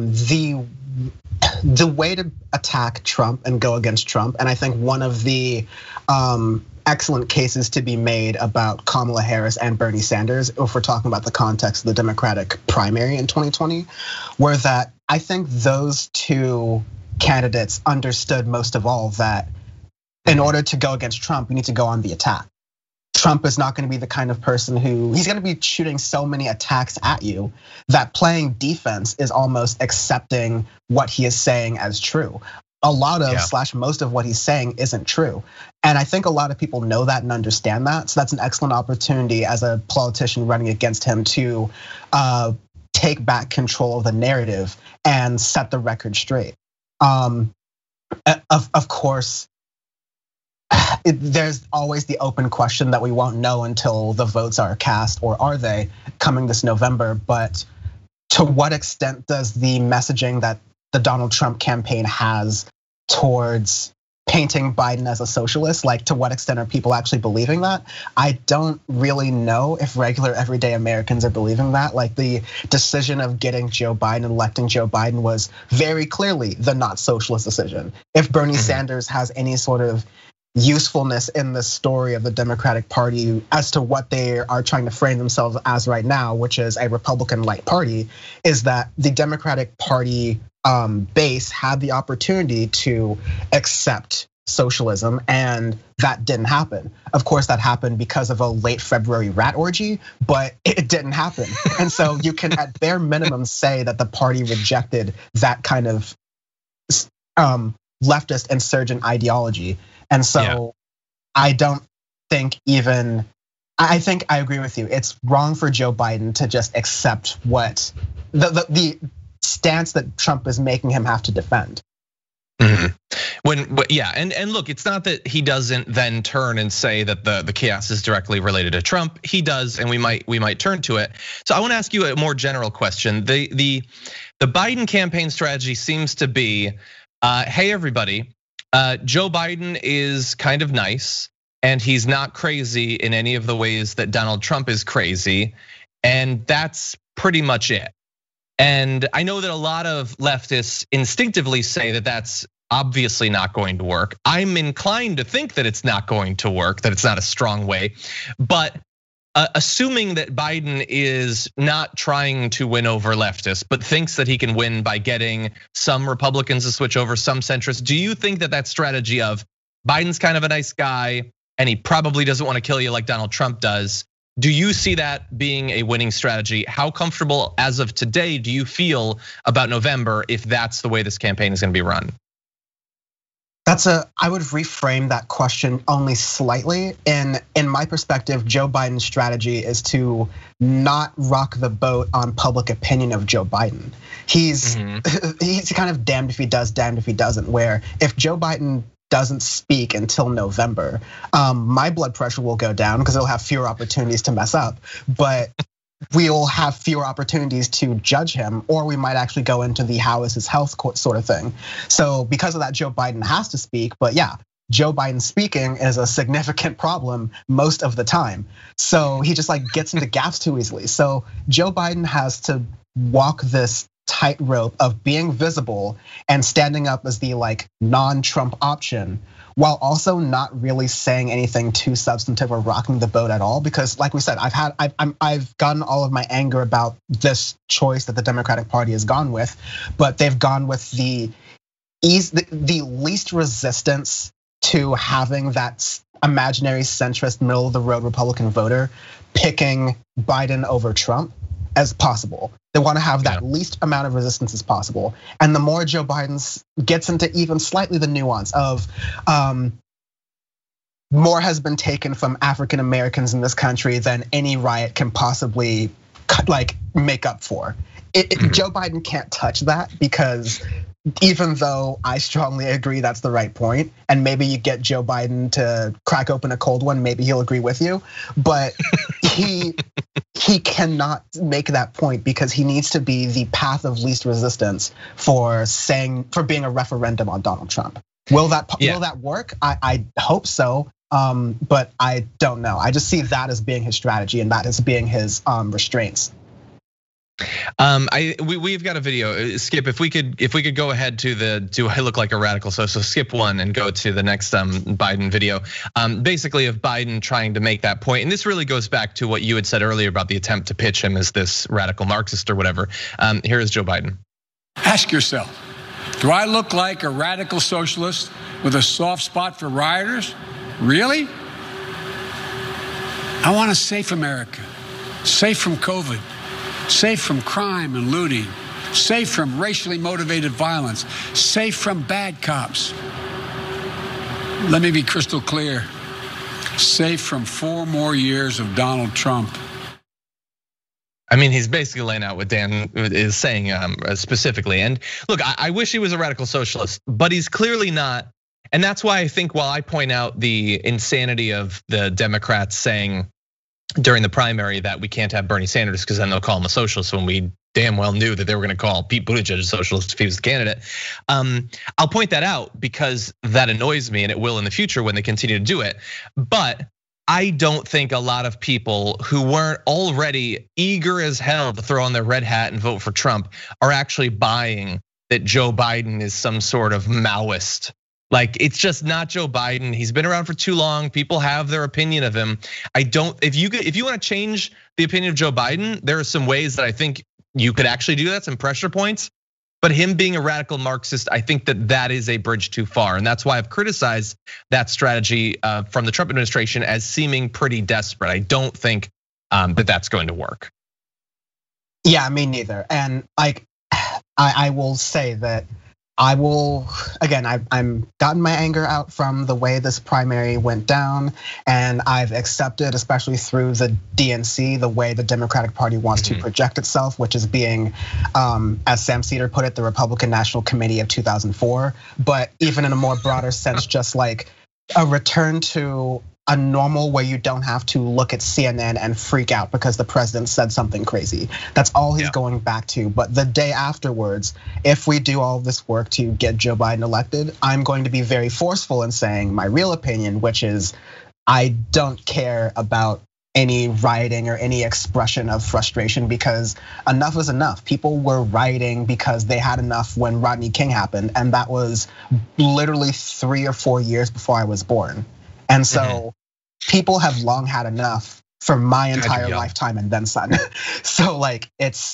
Speaker 3: The way to attack Trump and go against Trump, and I think one of the excellent cases to be made about Kamala Harris and Bernie Sanders, if we're talking about the context of the Democratic primary in 2020, were that I think those two candidates understood most of all that in order to go against Trump, you need to go on the attack. Trump is not going to be the kind of person he's going to be shooting so many attacks at you that playing defense is almost accepting what he is saying as true. A lot of most of what he's saying isn't true. And I think a lot of people know that and understand that. So that's an excellent opportunity as a politician running against him to take back control of the narrative and set the record straight. Of course, there's always the open question that we won't know until the votes are cast, or are they, coming this November. But to what extent does the messaging that the Donald Trump campaign has towards painting Biden as a socialist, like to what extent are people actually believing that? I don't really know if regular everyday Americans are believing that. Like the decision of getting Joe Biden, electing Joe Biden, was very clearly the not socialist decision. If Bernie Sanders has any sort of usefulness in the story of the Democratic Party as to what they are trying to frame themselves as right now, which is a Republican-like party, is that the Democratic Party base had the opportunity to accept socialism, and that didn't happen. Of course, that happened because of a late February rat orgy, but it didn't happen. And so you can at bare minimum say that the party rejected that kind of leftist insurgent ideology. And so I don't think even, I think I agree with you. It's wrong for Joe Biden to just accept what the stance that Trump is making him have to defend.
Speaker 2: And look, it's not that he doesn't then turn and say that the chaos is directly related to Trump. He does, and we might turn to it. So I want to ask you a more general question. The Biden campaign strategy seems to be, hey everybody, Joe Biden is kind of nice, and he's not crazy in any of the ways that Donald Trump is crazy, and that's pretty much it. And I know that a lot of leftists instinctively say that that's obviously not going to work. I'm inclined to think that it's not going to work, that it's not a strong way. But assuming that Biden is not trying to win over leftists, but thinks that he can win by getting some Republicans to switch over, some centrists, do you think that that strategy of Biden's kind of a nice guy and he probably doesn't want to kill you like Donald Trump does, do you see that being a winning strategy? How comfortable as of today do you feel about November if that's the way this campaign is going to be run?
Speaker 3: I would reframe that question only slightly. In my perspective, Joe Biden's strategy is to not rock the boat on public opinion of Joe Biden. He's kind of damned if he does, damned if he doesn't, where if Joe Biden doesn't speak until November, my blood pressure will go down because he'll have fewer opportunities to mess up, but we'll have fewer opportunities to judge him, or we might actually go into the how is his health sort of thing. So because of that, Joe Biden has to speak, but yeah, Joe Biden speaking is a significant problem most of the time. So he just like gets into gaps too easily. So Joe Biden has to walk this tightrope of being visible and standing up as the like non-Trump option, while also not really saying anything too substantive or rocking the boat at all. Because like we said, I've gotten all of my anger about this choice that the Democratic Party has gone with, but they've gone with the least resistance to having that imaginary centrist middle of the road Republican voter picking Biden over Trump as possible. They want to have that least amount of resistance as possible. And the more Joe Biden gets into even slightly the nuance of more has been taken from African Americans in this country than any riot can possibly like make up for. Joe Biden can't touch that, because even though I strongly agree that's the right point, and maybe you get Joe Biden to crack open a cold one, maybe he'll agree with you, but he cannot make that point because he needs to be the path of least resistance for being a referendum on Donald Trump. Will that work? I hope so, but I don't know. I just see that as being his strategy and that as being his restraints.
Speaker 2: We've got a video. Skip, if we could go ahead to the "Do I look like a radical?" So skip one and go to the next Biden video. Basically of Biden trying to make that point, and this really goes back to what you had said earlier about the attempt to pitch him as this radical Marxist or whatever. Here is Joe Biden.
Speaker 14: Ask yourself, do I look like a radical socialist with a soft spot for rioters? Really? I want a safe America, safe from COVID, safe from crime and looting, safe from racially motivated violence, safe from bad cops. Let me be crystal clear, safe from 4 more years of Donald Trump.
Speaker 2: I mean, he's basically laying out what Dan is saying specifically. And look, I wish he was a radical socialist, but he's clearly not. And that's why I think while I point out the insanity of the Democrats saying during the primary that we can't have Bernie Sanders because then they'll call him a socialist, when we damn well knew that they were going to call Pete Buttigieg a socialist if he was the candidate. I'll point that out because that annoys me, and it will in the future when they continue to do it. But I don't think a lot of people who weren't already eager as hell to throw on their red hat and vote for Trump are actually buying that Joe Biden is some sort of Maoist. Like, it's just not Joe Biden. He's been around for too long. People have their opinion of him. If you want to change the opinion of Joe Biden, there are some ways that I think you could actually do that, some pressure points. But him being a radical Marxist, I think that is a bridge too far. And that's why I've criticized that strategy from the Trump administration as seeming pretty desperate. I don't think that that's going to work.
Speaker 3: Yeah, me neither. And like, I will say that I'm gotten my anger out from the way this primary went down, and I've accepted, especially through the DNC, the way the Democratic Party wants to project itself, which is being, as Sam Cedar put it, the Republican National Committee of 2004. But even in a more broader sense, just like a return to a normal where you don't have to look at CNN and freak out because the president said something crazy. That's all he's going back to. But the day afterwards, if we do all this work to get Joe Biden elected, I'm going to be very forceful in saying my real opinion, which is I don't care about any rioting or any expression of frustration, because enough is enough. People were rioting because they had enough when Rodney King happened, and that was literally 3 or 4 years before I was born. And so people have long had enough for my entire lifetime and then some. So like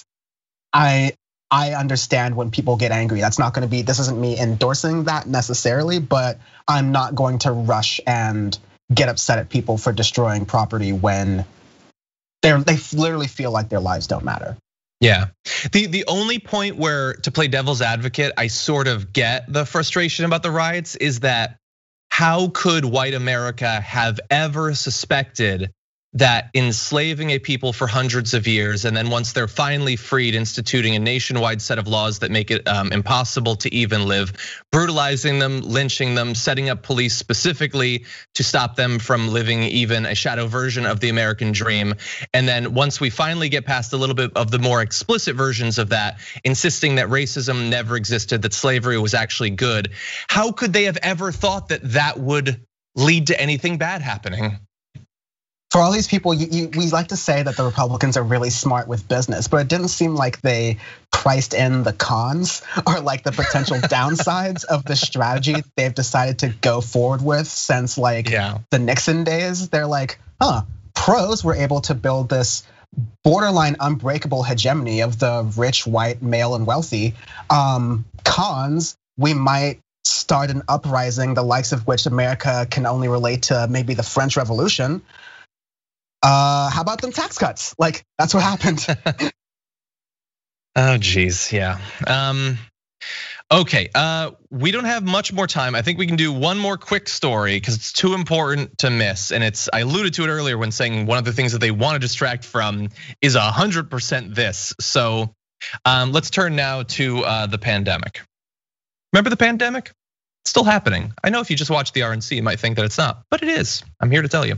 Speaker 3: I understand when people get angry. That's not gonna be, this isn't me endorsing that necessarily, but I'm not going to rush and get upset at people for destroying property when they literally feel like their lives don't matter.
Speaker 2: Yeah, the only point where, to play devil's advocate, I sort of get the frustration about the riots is that how could white America have ever suspected that enslaving a people for hundreds of years, and then once they're finally freed, instituting a nationwide set of laws that make it impossible to even live, brutalizing them, lynching them, setting up police specifically to stop them from living even a shadow version of the American dream. And then once we finally get past a little bit of the more explicit versions of that, insisting that racism never existed, that slavery was actually good, how could they have ever thought that that would lead to anything bad happening?
Speaker 3: For all these people, we like to say that the Republicans are really smart with business, but it didn't seem like they priced in the cons or like the potential downsides of the strategy they've decided to go forward with since like the Nixon days. They're like, pros were able to build this borderline unbreakable hegemony of the rich, white, male, and wealthy. Cons, we might start an uprising, the likes of which America can only relate to maybe the French Revolution. How about them tax cuts? Like, that's what happened.
Speaker 2: Oh, geez, yeah. Okay, we don't have much more time. I think we can do one more quick story because it's too important to miss. And I alluded to it earlier when saying one of the things that they want to distract from is 100% this. So let's turn now to the pandemic. Remember the pandemic? It's still happening. I know if you just watch the RNC, you might think that it's not, but it is. I'm here to tell you.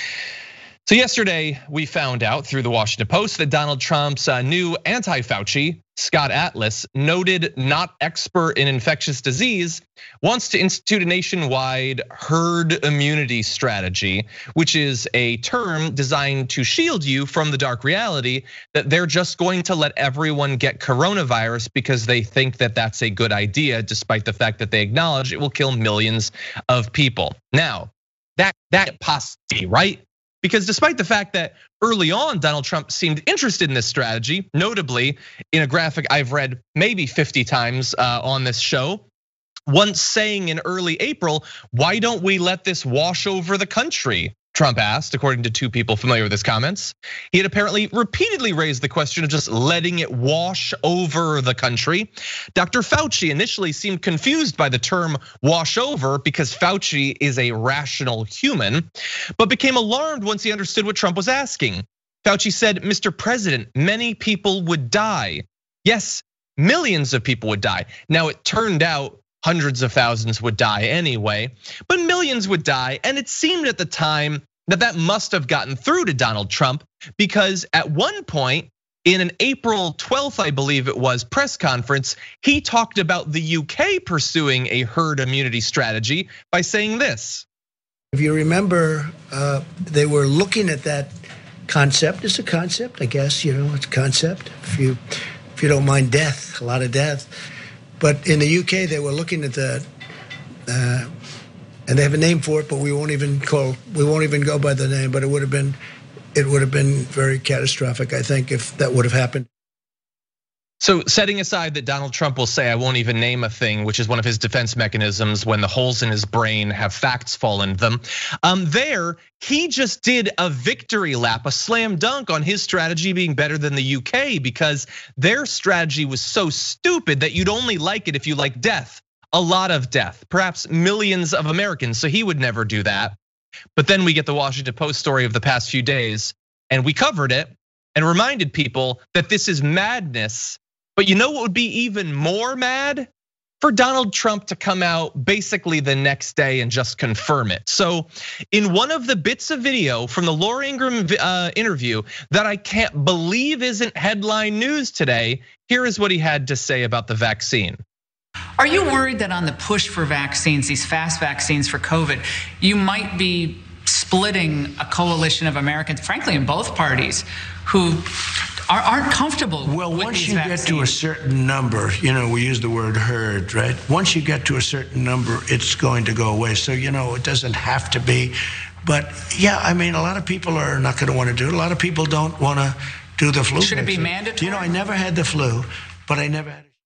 Speaker 2: So yesterday, we found out through the Washington Post that Donald Trump's new anti-Fauci, Scott Atlas, noted not expert in infectious disease, wants to institute a nationwide herd immunity strategy, which is a term designed to shield you from the dark reality that they're just going to let everyone get coronavirus because they think that that's a good idea, despite the fact that they acknowledge it will kill millions of people. Now, that possibly, right? Because despite the fact that early on Donald Trump seemed interested in this strategy, notably in a graphic I've read maybe 50 times on this show, once saying in early April, why don't we let this wash over the country? Trump asked, according to 2 people familiar with his comments. He had apparently repeatedly raised the question of just letting it wash over the country. Dr. Fauci initially seemed confused by the term wash over because Fauci is a rational human, but became alarmed once he understood what Trump was asking. Fauci said, Mr. President, many people would die. Yes, millions of people would die. Now it turned out hundreds of thousands would die anyway, but millions would die. And it seemed at the time that must have gotten through to Donald Trump, because at one point in an April 12th, I believe it was, press conference, he talked about the UK pursuing a herd immunity strategy by saying this.
Speaker 6: If you remember, they were looking at that concept. It's a concept, I guess, it's a concept. If you don't mind death, a lot of death. But in the UK, they were looking at that, and they have a name for it, but we won't even go by the name. But it would have been very catastrophic, I think, if that would have happened.
Speaker 2: So setting aside that Donald Trump will say, I won't even name a thing, which is one of his defense mechanisms when the holes in his brain have facts fall into them. He just did a victory lap, a slam dunk on his strategy being better than the UK, because their strategy was so stupid that you'd only like it if you like death, a lot of death, perhaps millions of Americans. So he would never do that. But then we get the Washington Post story of the past few days, and we covered it and reminded people that this is madness. But you know what would be even more mad? For Donald Trump to come out basically the next day and just confirm it. So in one of the bits of video from the Laura Ingraham interview that I can't believe isn't headline news today, here is what he had to say about the vaccine.
Speaker 13: Are you worried that on the push for vaccines, these fast vaccines for COVID, you might be splitting a coalition of Americans, frankly, in both parties, who aren't comfortable with these vaccines? Well,
Speaker 12: once you get to a certain number, we use the word herd, right? Once you get to a certain number, it's going to go away. So, it doesn't have to be. But yeah, I mean, a lot of people are not going to want to do it. A lot of people don't want to do the flu.
Speaker 13: Should it be mandatory?
Speaker 12: I never had the flu, but I never had it.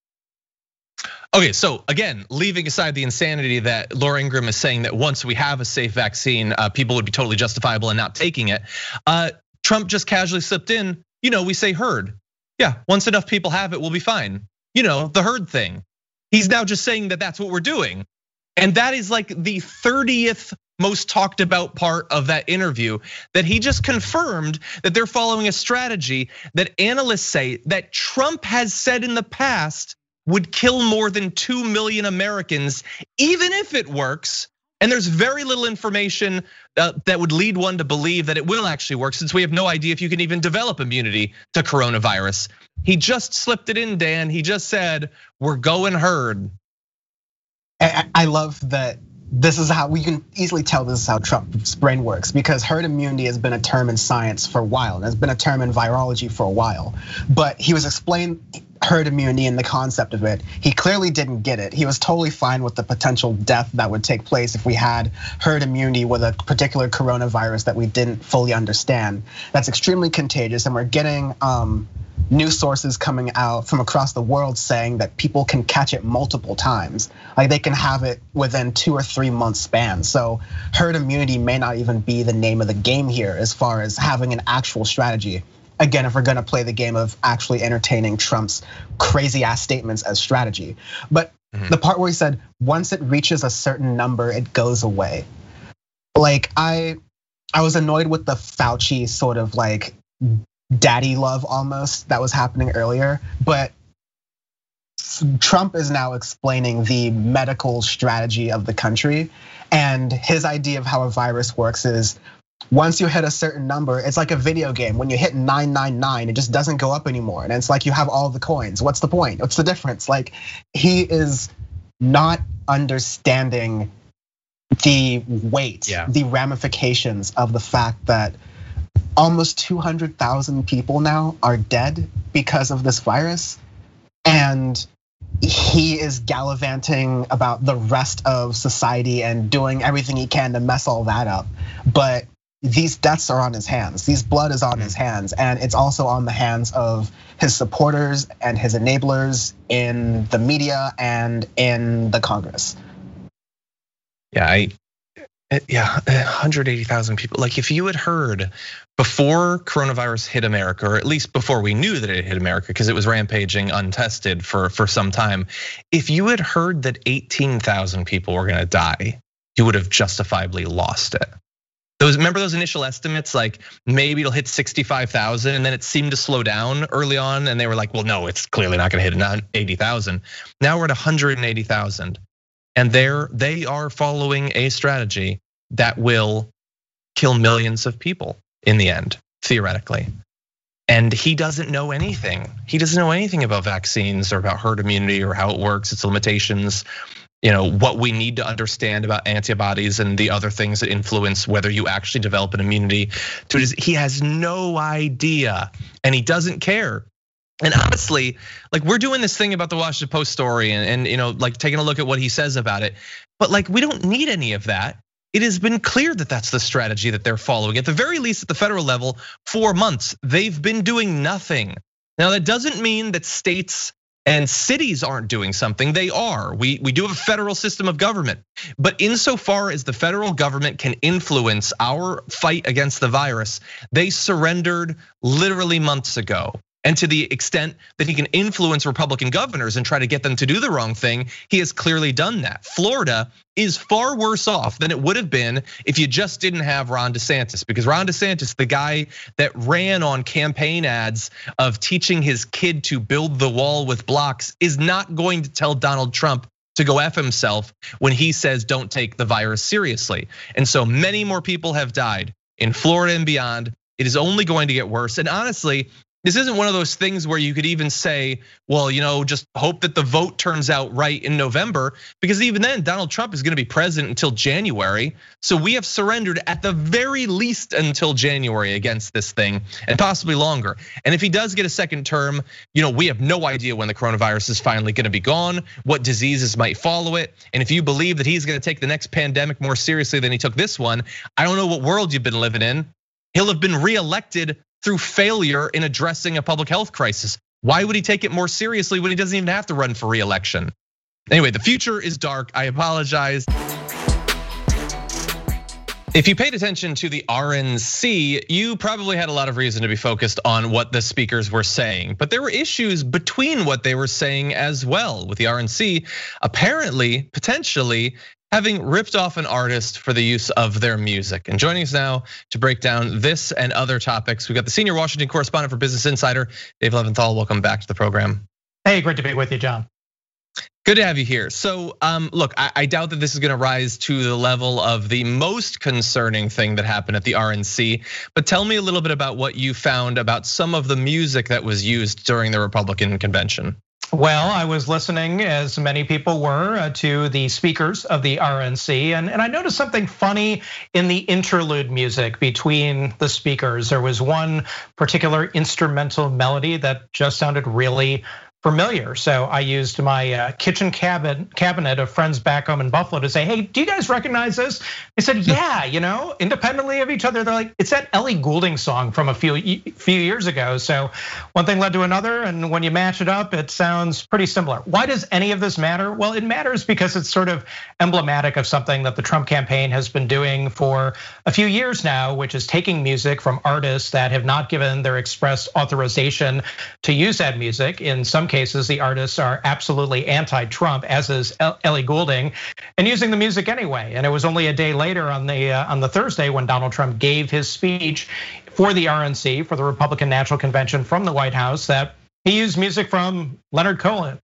Speaker 2: Okay, so again, leaving aside the insanity that Laura Ingraham is saying that once we have a safe vaccine, people would be totally justifiable in not taking it. Trump just casually slipped in, we say herd. Yeah, once enough people have it, we'll be fine. The herd thing. He's now just saying that that's what we're doing. And that is like the 30th most talked about part of that interview, that he just confirmed that they're following a strategy that analysts say that Trump has said in the past would kill more than 2 million Americans, even if it works. And there's very little information that would lead one to believe that it will actually work, since we have no idea if you can even develop immunity to coronavirus. He just slipped it in, Dan. He just said, we're going herd.
Speaker 3: I love that. This is how we can easily tell this is how Trump's brain works, because herd immunity has been a term in science for a while. It's been a term in virology for a while. But he was explaining herd immunity and the concept of it. He clearly didn't get it. He was totally fine with the potential death that would take place if we had herd immunity with a particular coronavirus that we didn't fully understand. That's extremely contagious, and we're getting news sources coming out from across the world saying that people can catch it multiple times. Like they can have it within 2 or 3 month span. So herd immunity may not even be the name of the game here as far as having an actual strategy. Again, if we're gonna play the game of actually entertaining Trump's crazy ass statements as strategy. But the part where he said, once it reaches a certain number, it goes away. Like I was annoyed with the Fauci sort of like daddy love almost that was happening earlier, but Trump is now explaining the medical strategy of the country, and his idea of how a virus works is once you hit a certain number, it's like a video game. When you hit 999, it just doesn't go up anymore, and it's like you have all the coins. What's the point? What's the difference? Like he is not understanding the weight, the ramifications of the fact that almost 200,000 people now are dead because of this virus. And he is gallivanting about the rest of society and doing everything he can to mess all that up. But these deaths are on his hands. These blood is on his hands. And it's also on the hands of his supporters and his enablers in the media and in the Congress.
Speaker 2: Yeah, 180,000 people. Like if you had heard before coronavirus hit America, or at least before we knew that it hit America, because it was rampaging untested for some time. If you had heard that 18,000 people were gonna die, you would have justifiably lost it. Remember those initial estimates, like maybe it'll hit 65,000, and then it seemed to slow down early on, and they were like, well, no, it's clearly not gonna hit 80,000. Now we're at 180,000. And they are following a strategy that will kill millions of people in the end, theoretically. And he doesn't know anything. He doesn't know anything about vaccines or about herd immunity or how it works, its limitations, what we need to understand about antibodies and the other things that influence whether you actually develop an immunity. He has no idea, and he doesn't care. And honestly, like we're doing this thing about the Washington Post story and like taking a look at what he says about it, but like we don't need any of that. It has been clear that that's the strategy that they're following. At the very least, at the federal level, 4 months, they've been doing nothing Now, that doesn't mean that states and cities aren't doing something. They are. We do have a federal system of government. But insofar as the federal government can influence our fight against the virus, they surrendered literally months ago. And to the extent that he can influence Republican governors and try to get them to do the wrong thing, he has clearly done that. Florida is far worse off than it would have been if you just didn't have Ron DeSantis, because Ron DeSantis, the guy that ran on campaign ads of teaching his kid to build the wall with blocks, is not going to tell Donald Trump to go F himself when he says don't take the virus seriously. And so many more people have died in Florida and beyond. It is only going to get worse. And honestly, this isn't one of those things where you could even say, well, just hope that the vote turns out right in November, because even then Donald Trump is going to be president until January. So we have surrendered at the very least until January against this thing, and possibly longer. And if he does get a second term, we have no idea when the coronavirus is finally going to be gone, what diseases might follow it. And if you believe that he's going to take the next pandemic more seriously than he took this one, I don't know what world you've been living in. He'll have been reelected through failure in addressing a public health crisis. Why would he take it more seriously when he doesn't even have to run for re-election? Anyway, the future is dark. I apologize. If you paid attention to the RNC, you probably had a lot of reason to be focused on what the speakers were saying, but there were issues between what they were saying as well, with the RNC apparently, potentially, having ripped off an artist for the use of their music. And joining us now to break down this and other topics, we've got the senior Washington correspondent for Business Insider, Dave Leventhal. Welcome back to the program.
Speaker 15: Hey, great to be with you, John.
Speaker 2: Good to have you here. So look, I doubt that this is gonna rise to the level of the most concerning thing that happened at the RNC, but tell me a little bit about what you found about some of the music that was used during the Republican convention.
Speaker 15: Well, I was listening, as many people were, to the speakers of the RNC, and I noticed something funny in the interlude music between the speakers. There was one particular instrumental melody that just sounded really familiar. So I used my kitchen cabinet of friends back home in Buffalo to say, hey, do you guys recognize this? They said, yeah, independently of each other. They're like, it's that Ellie Goulding song from a few years ago. So one thing led to another, and when you match it up, it sounds pretty similar. Why does any of this matter? Well, it matters because it's sort of emblematic of something that the Trump campaign has been doing for a few years now, which is taking music from artists that have not given their express authorization to use that music. In some cases, the artists are absolutely anti-Trump, as is Ellie Goulding, and using the music anyway. And it was only a day later on the Thursday when Donald Trump gave his speech for the RNC, for the Republican National Convention from the White House, that he used music from Leonard Cohen,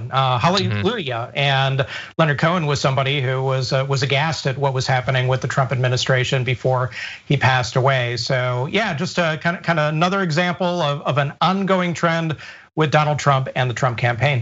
Speaker 15: Hallelujah. And Leonard Cohen was somebody who was aghast at what was happening with the Trump administration before he passed away. So yeah, just kind of another example of an ongoing trend with Donald Trump and the Trump campaign.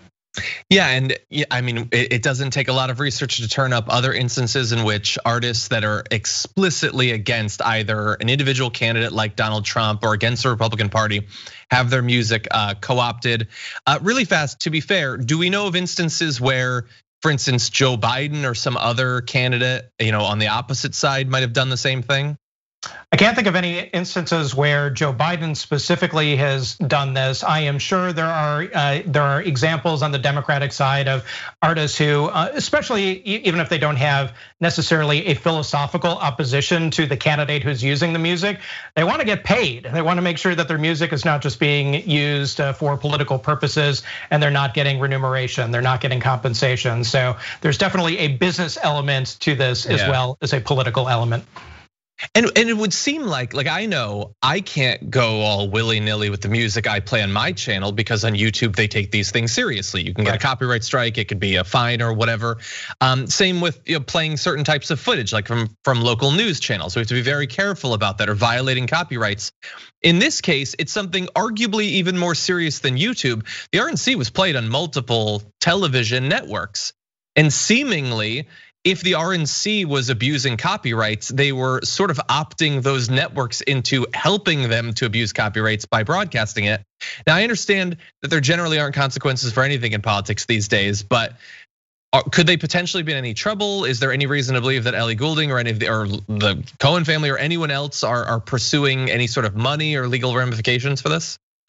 Speaker 2: Yeah, and I mean, it doesn't take a lot of research to turn up other instances in which artists that are explicitly against either an individual candidate like Donald Trump or against the Republican Party have their music co-opted. Really fast, to be fair, do we know of instances where, for instance, Joe Biden or some other candidate, on the opposite side might have done the same thing?
Speaker 15: I can't think of any instances where Joe Biden specifically has done this. I am sure there are examples on the Democratic side of artists who, especially even if they don't have necessarily a philosophical opposition to the candidate who's using the music, they want to get paid. They want to make sure that their music is not just being used for political purposes and they're not getting remuneration, they're not getting compensation. So there's definitely a business element to this as well as a political element.
Speaker 2: And it would seem like I know I can't go all willy-nilly with the music I play on my channel, because on YouTube they take these things seriously. You can get a copyright strike, it could be a fine or whatever. Same with playing certain types of footage, like from local news channels. So we have to be very careful about that, or violating copyrights. In this case, it's something arguably even more serious than YouTube. The RNC was played on multiple television networks, and seemingly, if the RNC was abusing copyrights, they were sort of opting those networks into helping them to abuse copyrights by broadcasting it. Now, I understand that there generally aren't consequences for anything in politics these days, but could they potentially be in any trouble? Is there any reason to believe that Ellie Goulding or any of the Cohen family or anyone else are pursuing any sort of money or legal ramifications for this?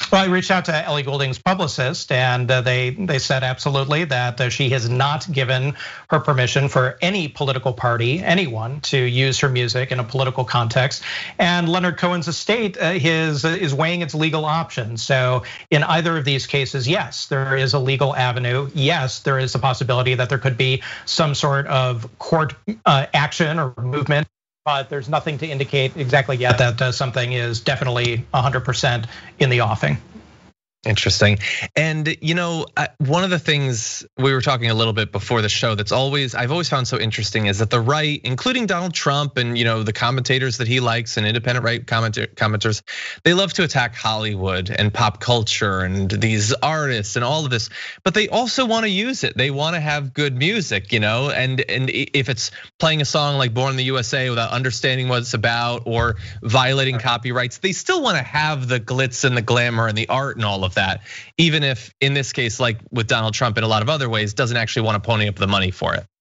Speaker 15: Well, I reached out to Ellie Goulding's publicist, and they said absolutely that she has not given her permission for any political party, anyone, to use her music in a political context. And Leonard Cohen's estate is weighing its legal options. So in either of these cases, yes, there is a legal avenue. Yes, there is a possibility that there could be some sort of court action or movement. But there's nothing to indicate exactly yet that something is definitely 100% in the offing.
Speaker 2: Interesting. And one of the things we were talking a little bit before the show I've always found so interesting is that the right, including Donald Trump and the commentators that he likes and independent right commenters, they love to attack Hollywood and pop culture and these artists and all of this, but they also want to use it. They want to have good music, and if it's playing a song like Born in the USA without understanding what it's about or violating copyrights, they still want to have the glitz and the glamour and the art and all of that, even if in this case, like with Donald Trump in a lot of other ways, doesn't actually want to pony up the money for it.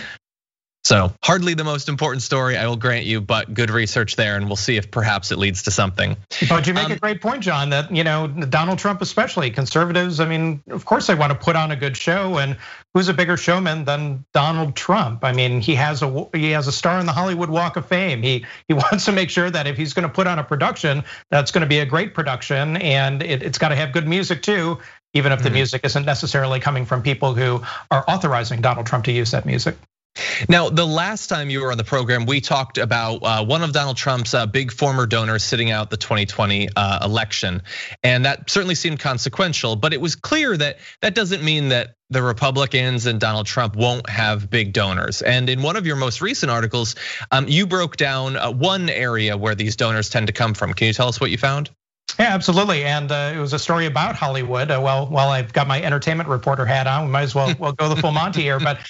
Speaker 2: So hardly the most important story, I will grant you, but good research there, and we'll see if perhaps it leads to something.
Speaker 15: But you make a great point, John, that Donald Trump especially, conservatives, I mean, of course they want to put on a good show, and who's a bigger showman than Donald Trump? I mean, he has a star in the Hollywood Walk of Fame. He wants to make sure that if he's going to put on a production, that's going to be a great production, and it's got to have good music too, even if the music isn't necessarily coming from people who are authorizing Donald Trump to use that music.
Speaker 2: Now, the last time you were on the program, we talked about one of Donald Trump's big former donors sitting out the 2020 election. And that certainly seemed consequential, but it was clear that that doesn't mean that the Republicans and Donald Trump won't have big donors. And in one of your most recent articles, you broke down one area where these donors tend to come from. Can you tell us what you found?
Speaker 15: Yeah, absolutely. And it was a story about Hollywood. Well, while I've got my entertainment reporter hat on, we might as well go the full Monty here. But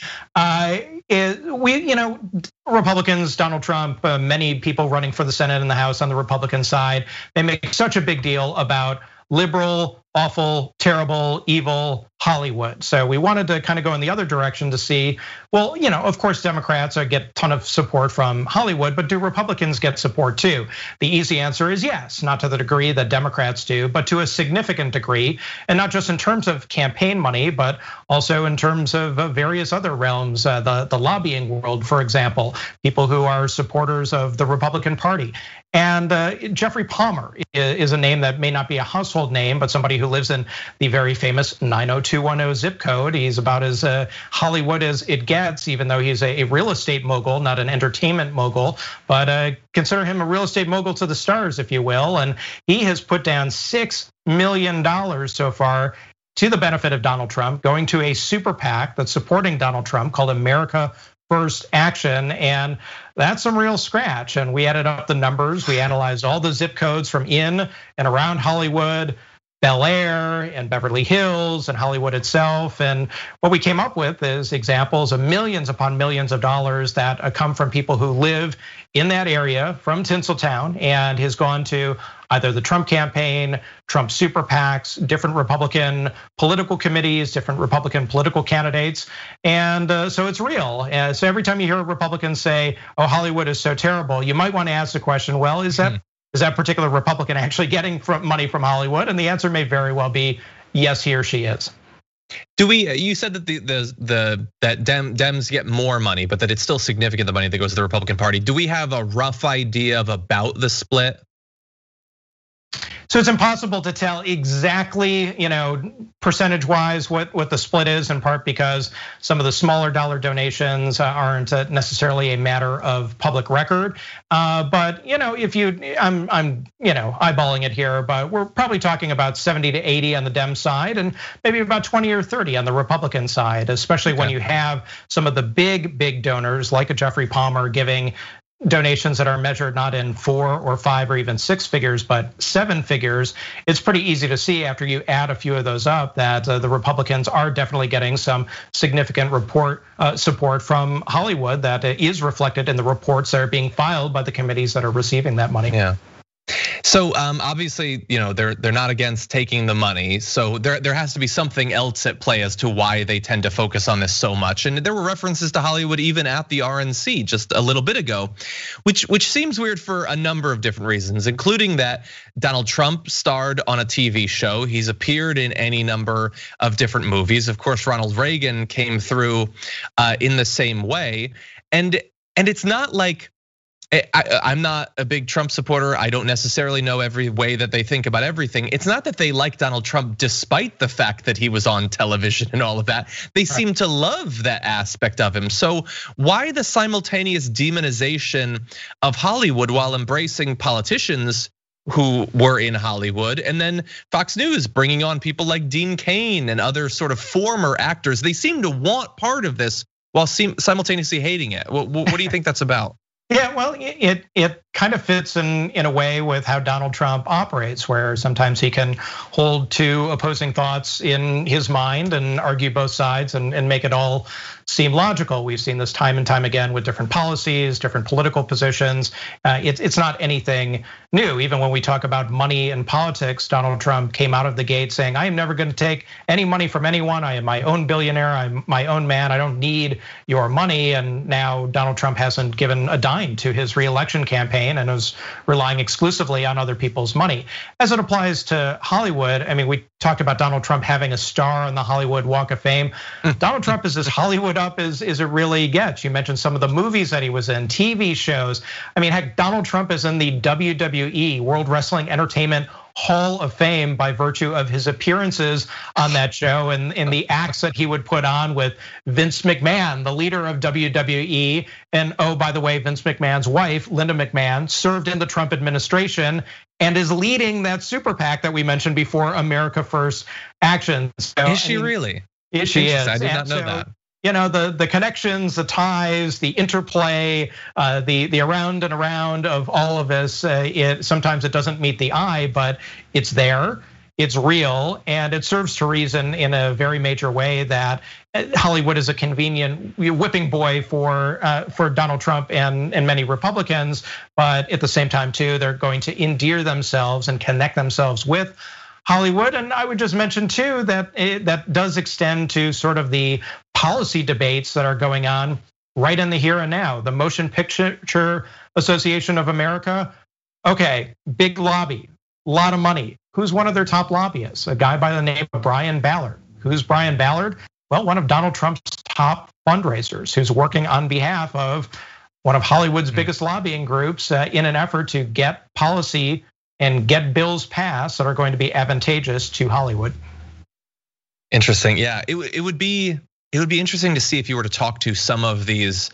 Speaker 15: Republicans, Donald Trump, many people running for the Senate and the House on the Republican side, they make such a big deal about liberal, awful, terrible, evil Hollywood. So we wanted to kind of go in the other direction to see, well, of course, Democrats get a ton of support from Hollywood, but do Republicans get support too? The easy answer is yes, not to the degree that Democrats do, but to a significant degree, and not just in terms of campaign money, but also in terms of various other realms, the lobbying world, for example, people who are supporters of the Republican Party. And Jeffrey Palmer is a name that may not be a household name, but somebody who lives in the very famous 90210 zip code. He's about as Hollywood as it gets, even though he's a real estate mogul, not an entertainment mogul, but consider him a real estate mogul to the stars, if you will. And he has put down $6 million so far to the benefit of Donald Trump, going to a super PAC that's supporting Donald Trump called America First Action, and that's some real scratch. And we added up the numbers. We analyzed all the zip codes from in and around Hollywood, Bel Air and Beverly Hills and Hollywood itself. And what we came up with is examples of millions upon millions of dollars that come from people who live in that area from Tinseltown and has gone to either the Trump campaign, Trump super PACs, different Republican political committees, different Republican political candidates. And so it's real. So every time you hear a Republican say, oh, Hollywood is so terrible, you might want to ask the question, well, is that particular Republican actually getting money from Hollywood? And the answer may very well be yes, he or she is.
Speaker 2: You said that that Dems get more money, but that it's still significant, the money that goes to the Republican Party. Do we have a rough idea of about the split?
Speaker 15: So it's impossible to tell exactly, percentage-wise what the split is, in part because some of the smaller dollar donations aren't necessarily a matter of public record. But if I'm eyeballing it here, but we're probably talking about 70 to 80 on the Dem side, and maybe about 20 or 30 on the Republican side, especially when you have some of the big donors like a Jeffrey Palmer giving donations that are measured not in 4 or 5 or even 6 figures, but 7 figures. It's pretty easy to see after you add a few of those up that the Republicans are definitely getting some significant support from Hollywood that is reflected in the reports that are being filed by the committees that are receiving that money.
Speaker 2: Yeah. So obviously, they're not against taking the money. So there has to be something else at play as to why they tend to focus on this so much. And there were references to Hollywood even at the RNC just a little bit ago, which seems weird for a number of different reasons, including that Donald Trump starred on a TV show. He's appeared in any number of different movies. Of course, Ronald Reagan came through in the same way. And it's not like, I'm not a big Trump supporter. I don't necessarily know every way that they think about everything. It's not that they like Donald Trump despite the fact that he was on television and all of that. They seem to love that aspect of him. So why the simultaneous demonization of Hollywood while embracing politicians who were in Hollywood, and then Fox News bringing on people like Dean Cain and other sort of former actors? They seem to want part of this while simultaneously hating it. What do you think that's about?
Speaker 15: Yeah, well, it kind of fits in a way with how Donald Trump operates, where sometimes he can hold two opposing thoughts in his mind and argue both sides and make it all seem logical. We've seen this time and time again with different policies, different political positions. It's not anything new. Even when we talk about money and politics, Donald Trump came out of the gate saying, I am never going to take any money from anyone. I am my own billionaire. I'm my own man. I don't need your money. And now Donald Trump hasn't given a dime to his reelection campaign and is relying exclusively on other people's money. As it applies to Hollywood, I mean, we talked about Donald Trump having a star on the Hollywood Walk of Fame. Donald Trump is as Hollywood up as it really gets. You mentioned some of the movies that he was in, TV shows. I mean, heck, Donald Trump is in the WWE, World Wrestling Entertainment Hall of Fame by virtue of his appearances on that show and in the acts that he would put on with Vince McMahon, the leader of WWE. And oh, by the way, Vince McMahon's wife, Linda McMahon, served in the Trump administration and is leading that super PAC that we mentioned before, America First Action. So,
Speaker 2: is she really?
Speaker 15: She is.
Speaker 2: I did not know that.
Speaker 15: The connections, the ties, the interplay, the around and around of all of this. Sometimes it doesn't meet the eye, but it's there. It's real, and it serves to reason in a very major way that Hollywood is a convenient whipping boy for Donald Trump and many Republicans. But at the same time, too, they're going to endear themselves and connect themselves with Hollywood. And I would just mention too that that does extend to sort of the policy debates that are going on right in the here and now. The Motion Picture Association of America, okay, big lobby, a lot of money. Who's one of their top lobbyists? A guy by the name of Brian Ballard. Who's Brian Ballard? Well, one of Donald Trump's top fundraisers, who's working on behalf of one of Hollywood's biggest lobbying groups in an effort to get policy and get bills passed that are going to be advantageous to Hollywood.
Speaker 2: Interesting, yeah. It would be interesting to see if you were to talk to some of these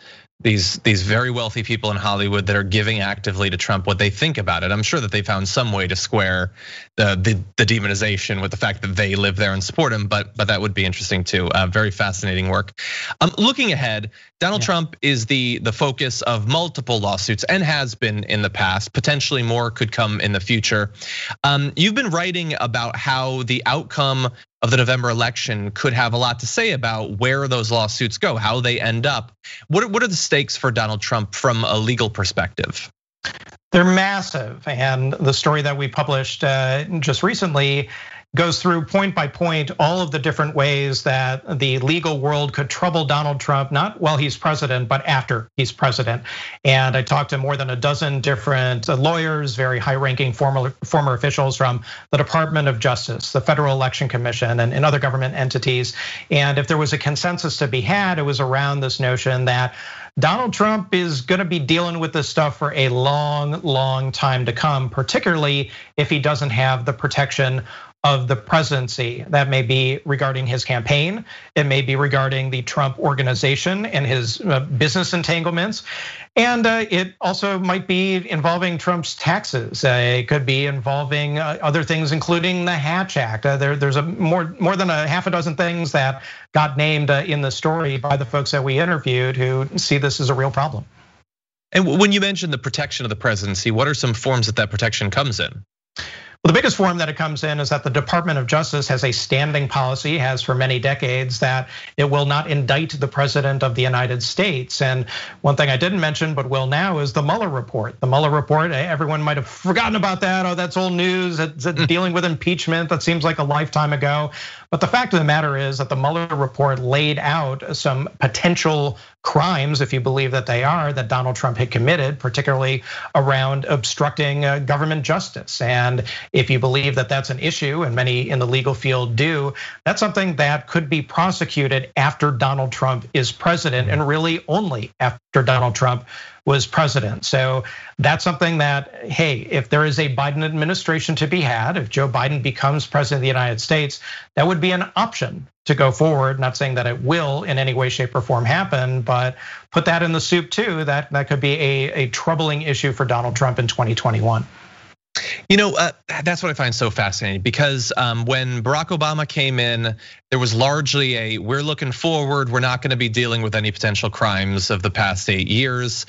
Speaker 2: very wealthy people in Hollywood that are giving actively to Trump, what they think about it. I'm sure that they found some way to square the demonization with the fact that they live there and support him, but that would be interesting too. Very fascinating work. Looking ahead, Donald Trump is the focus of multiple lawsuits and has been in the past. Potentially more could come in the future. You've been writing about how the outcome of the November election could have a lot to say about where those lawsuits go, how they end up. What are the stakes for Donald Trump from a legal perspective?
Speaker 15: They're massive, and the story that we published just recently goes through point by point all of the different ways that the legal world could trouble Donald Trump, not while he's president, but after he's president. And I talked to more than a dozen different lawyers, very high-ranking former officials from the Department of Justice, the Federal Election Commission, and other government entities. And if there was a consensus to be had, it was around this notion that Donald Trump is gonna be dealing with this stuff for a long, long time to come, particularly if he doesn't have the protection of the presidency. That may be regarding his campaign. It may be regarding the Trump organization and his business entanglements. And it also might be involving Trump's taxes. It could be involving other things, including the Hatch Act. There's more than a half a dozen things that got named in the story by the folks that we interviewed who see this as a real problem.
Speaker 2: And when you mentioned the protection of the presidency, what are some forms that protection comes in?
Speaker 15: Well, the biggest form that it comes in is that the Department of Justice has a standing policy, has for many decades, that it will not indict the president of the United States. And one thing I didn't mention, but will now, is the Mueller report. The Mueller report, everyone might have forgotten about that. Oh, that's old news. It's dealing with impeachment. That seems like a lifetime ago. But the fact of the matter is that the Mueller report laid out some potential crimes, if you believe that they are, that Donald Trump had committed, particularly around obstructing government justice. And if you believe that that's an issue, and many in the legal field do, that's something that could be prosecuted after Donald Trump is president, and really only after Donald Trump was president. So that's something that, hey, if there is a Biden administration to be had, if Joe Biden becomes president of the United States, that would be an option to go forward. Not saying that it will in any way, shape, or form happen, but put that in the soup too. That could be a troubling issue for Donald Trump in 2021.
Speaker 2: You know, that's what I find so fascinating, because when Barack Obama came in, there was largely we're looking forward, we're not gonna be dealing with any potential crimes of the past 8 years.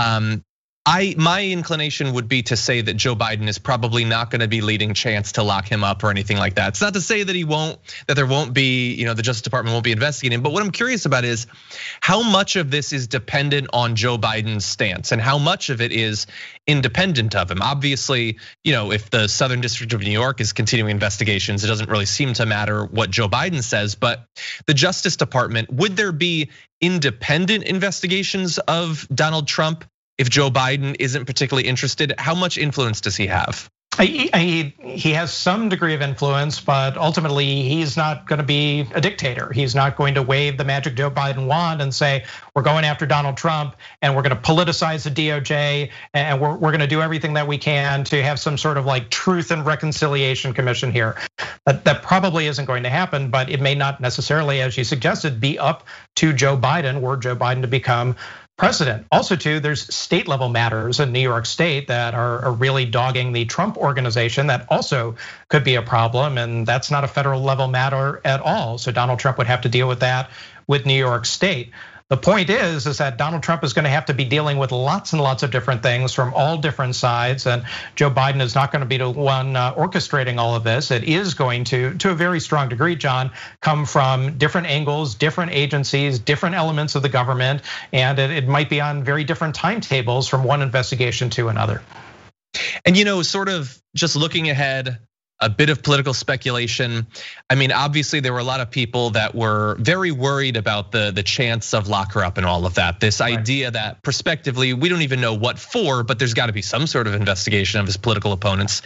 Speaker 2: My inclination would be to say that Joe Biden is probably not going to be leading chance to lock him up or anything like that. It's not to say that that there won't be, the Justice Department won't be investigating. But what I'm curious about is how much of this is dependent on Joe Biden's stance and how much of it is independent of him. Obviously, if the Southern District of New York is continuing investigations, it doesn't really seem to matter what Joe Biden says. But the Justice Department, would there be independent investigations of Donald Trump if Joe Biden isn't particularly interested? How much influence does he have?
Speaker 15: He has some degree of influence, but ultimately he's not going to be a dictator. He's not going to wave the magic Joe Biden wand and say, we're going after Donald Trump and we're going to politicize the DOJ and we're going to do everything that we can to have some sort of like truth and reconciliation commission here. That probably isn't going to happen, but it may not necessarily, as you suggested, be up to Joe Biden, were Joe Biden to become president. Also too, there's state level matters in New York State that are really dogging the Trump organization that also could be a problem, and that's not a federal level matter at all. So Donald Trump would have to deal with that with New York State. The point is that Donald Trump is going to have to be dealing with lots and lots of different things from all different sides, and Joe Biden is not going to be the one orchestrating all of this. It is going to a very strong degree, John, come from different angles, different agencies, different elements of the government, and it might be on very different timetables from one investigation to another.
Speaker 2: And sort of just looking ahead, a bit of political speculation. I mean, obviously there were a lot of people that were very worried about the chance of lock her up and all of that. This idea that prospectively, we don't even know what for, but there's got to be some sort of investigation of his political opponents.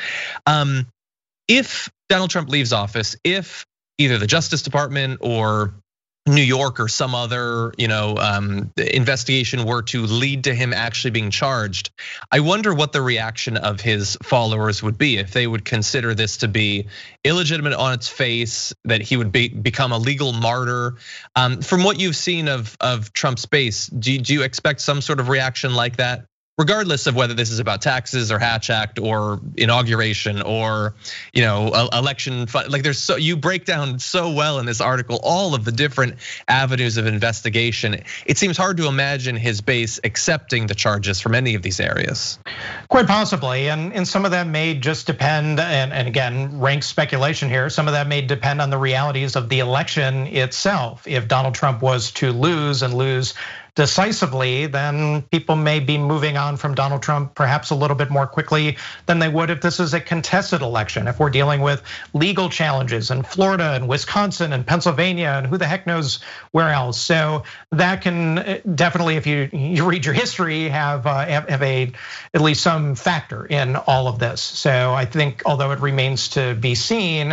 Speaker 2: If Donald Trump leaves office, if either the Justice Department or New York or some other, investigation were to lead to him actually being charged, I wonder what the reaction of his followers would be, if they would consider this to be illegitimate on its face, that he would become a legal martyr. From what you've seen of Trump's base, do you expect some sort of reaction like that? Regardless of whether this is about taxes or Hatch Act or inauguration or election, like you break down so well in this article all of the different avenues of investigation. It seems hard to imagine his base accepting the charges from any of these areas.
Speaker 15: Quite possibly, and some of that may just depend, and again, rank speculation here. Some of that may depend on the realities of the election itself. If Donald Trump was to lose and lose decisively, then people may be moving on from Donald Trump perhaps a little bit more quickly than they would if this is a contested election. If we're dealing with legal challenges in Florida and Wisconsin and Pennsylvania and who the heck knows where else. So that can definitely, if you read your history, have at least some factor in all of this. So I think, although it remains to be seen,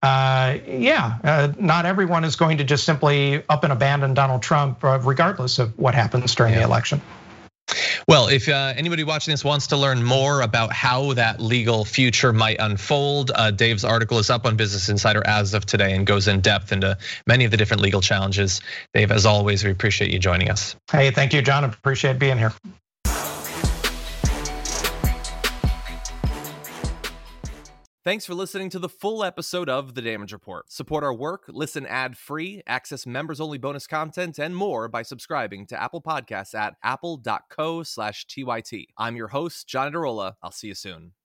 Speaker 15: not everyone is going to just simply up and abandon Donald Trump, regardless of what happens during the election.
Speaker 2: Well, if anybody watching this wants to learn more about how that legal future might unfold, Dave's article is up on Business Insider as of today and goes in depth into many of the different legal challenges. Dave, as always, we appreciate you joining us.
Speaker 15: Hey, thank you, John. I appreciate being here.
Speaker 16: Thanks for listening to the full episode of The Damage Report. Support our work, listen ad-free, access members-only bonus content, and more by subscribing to Apple Podcasts at apple.co/TYT. I'm your host, John Adarola. I'll see you soon.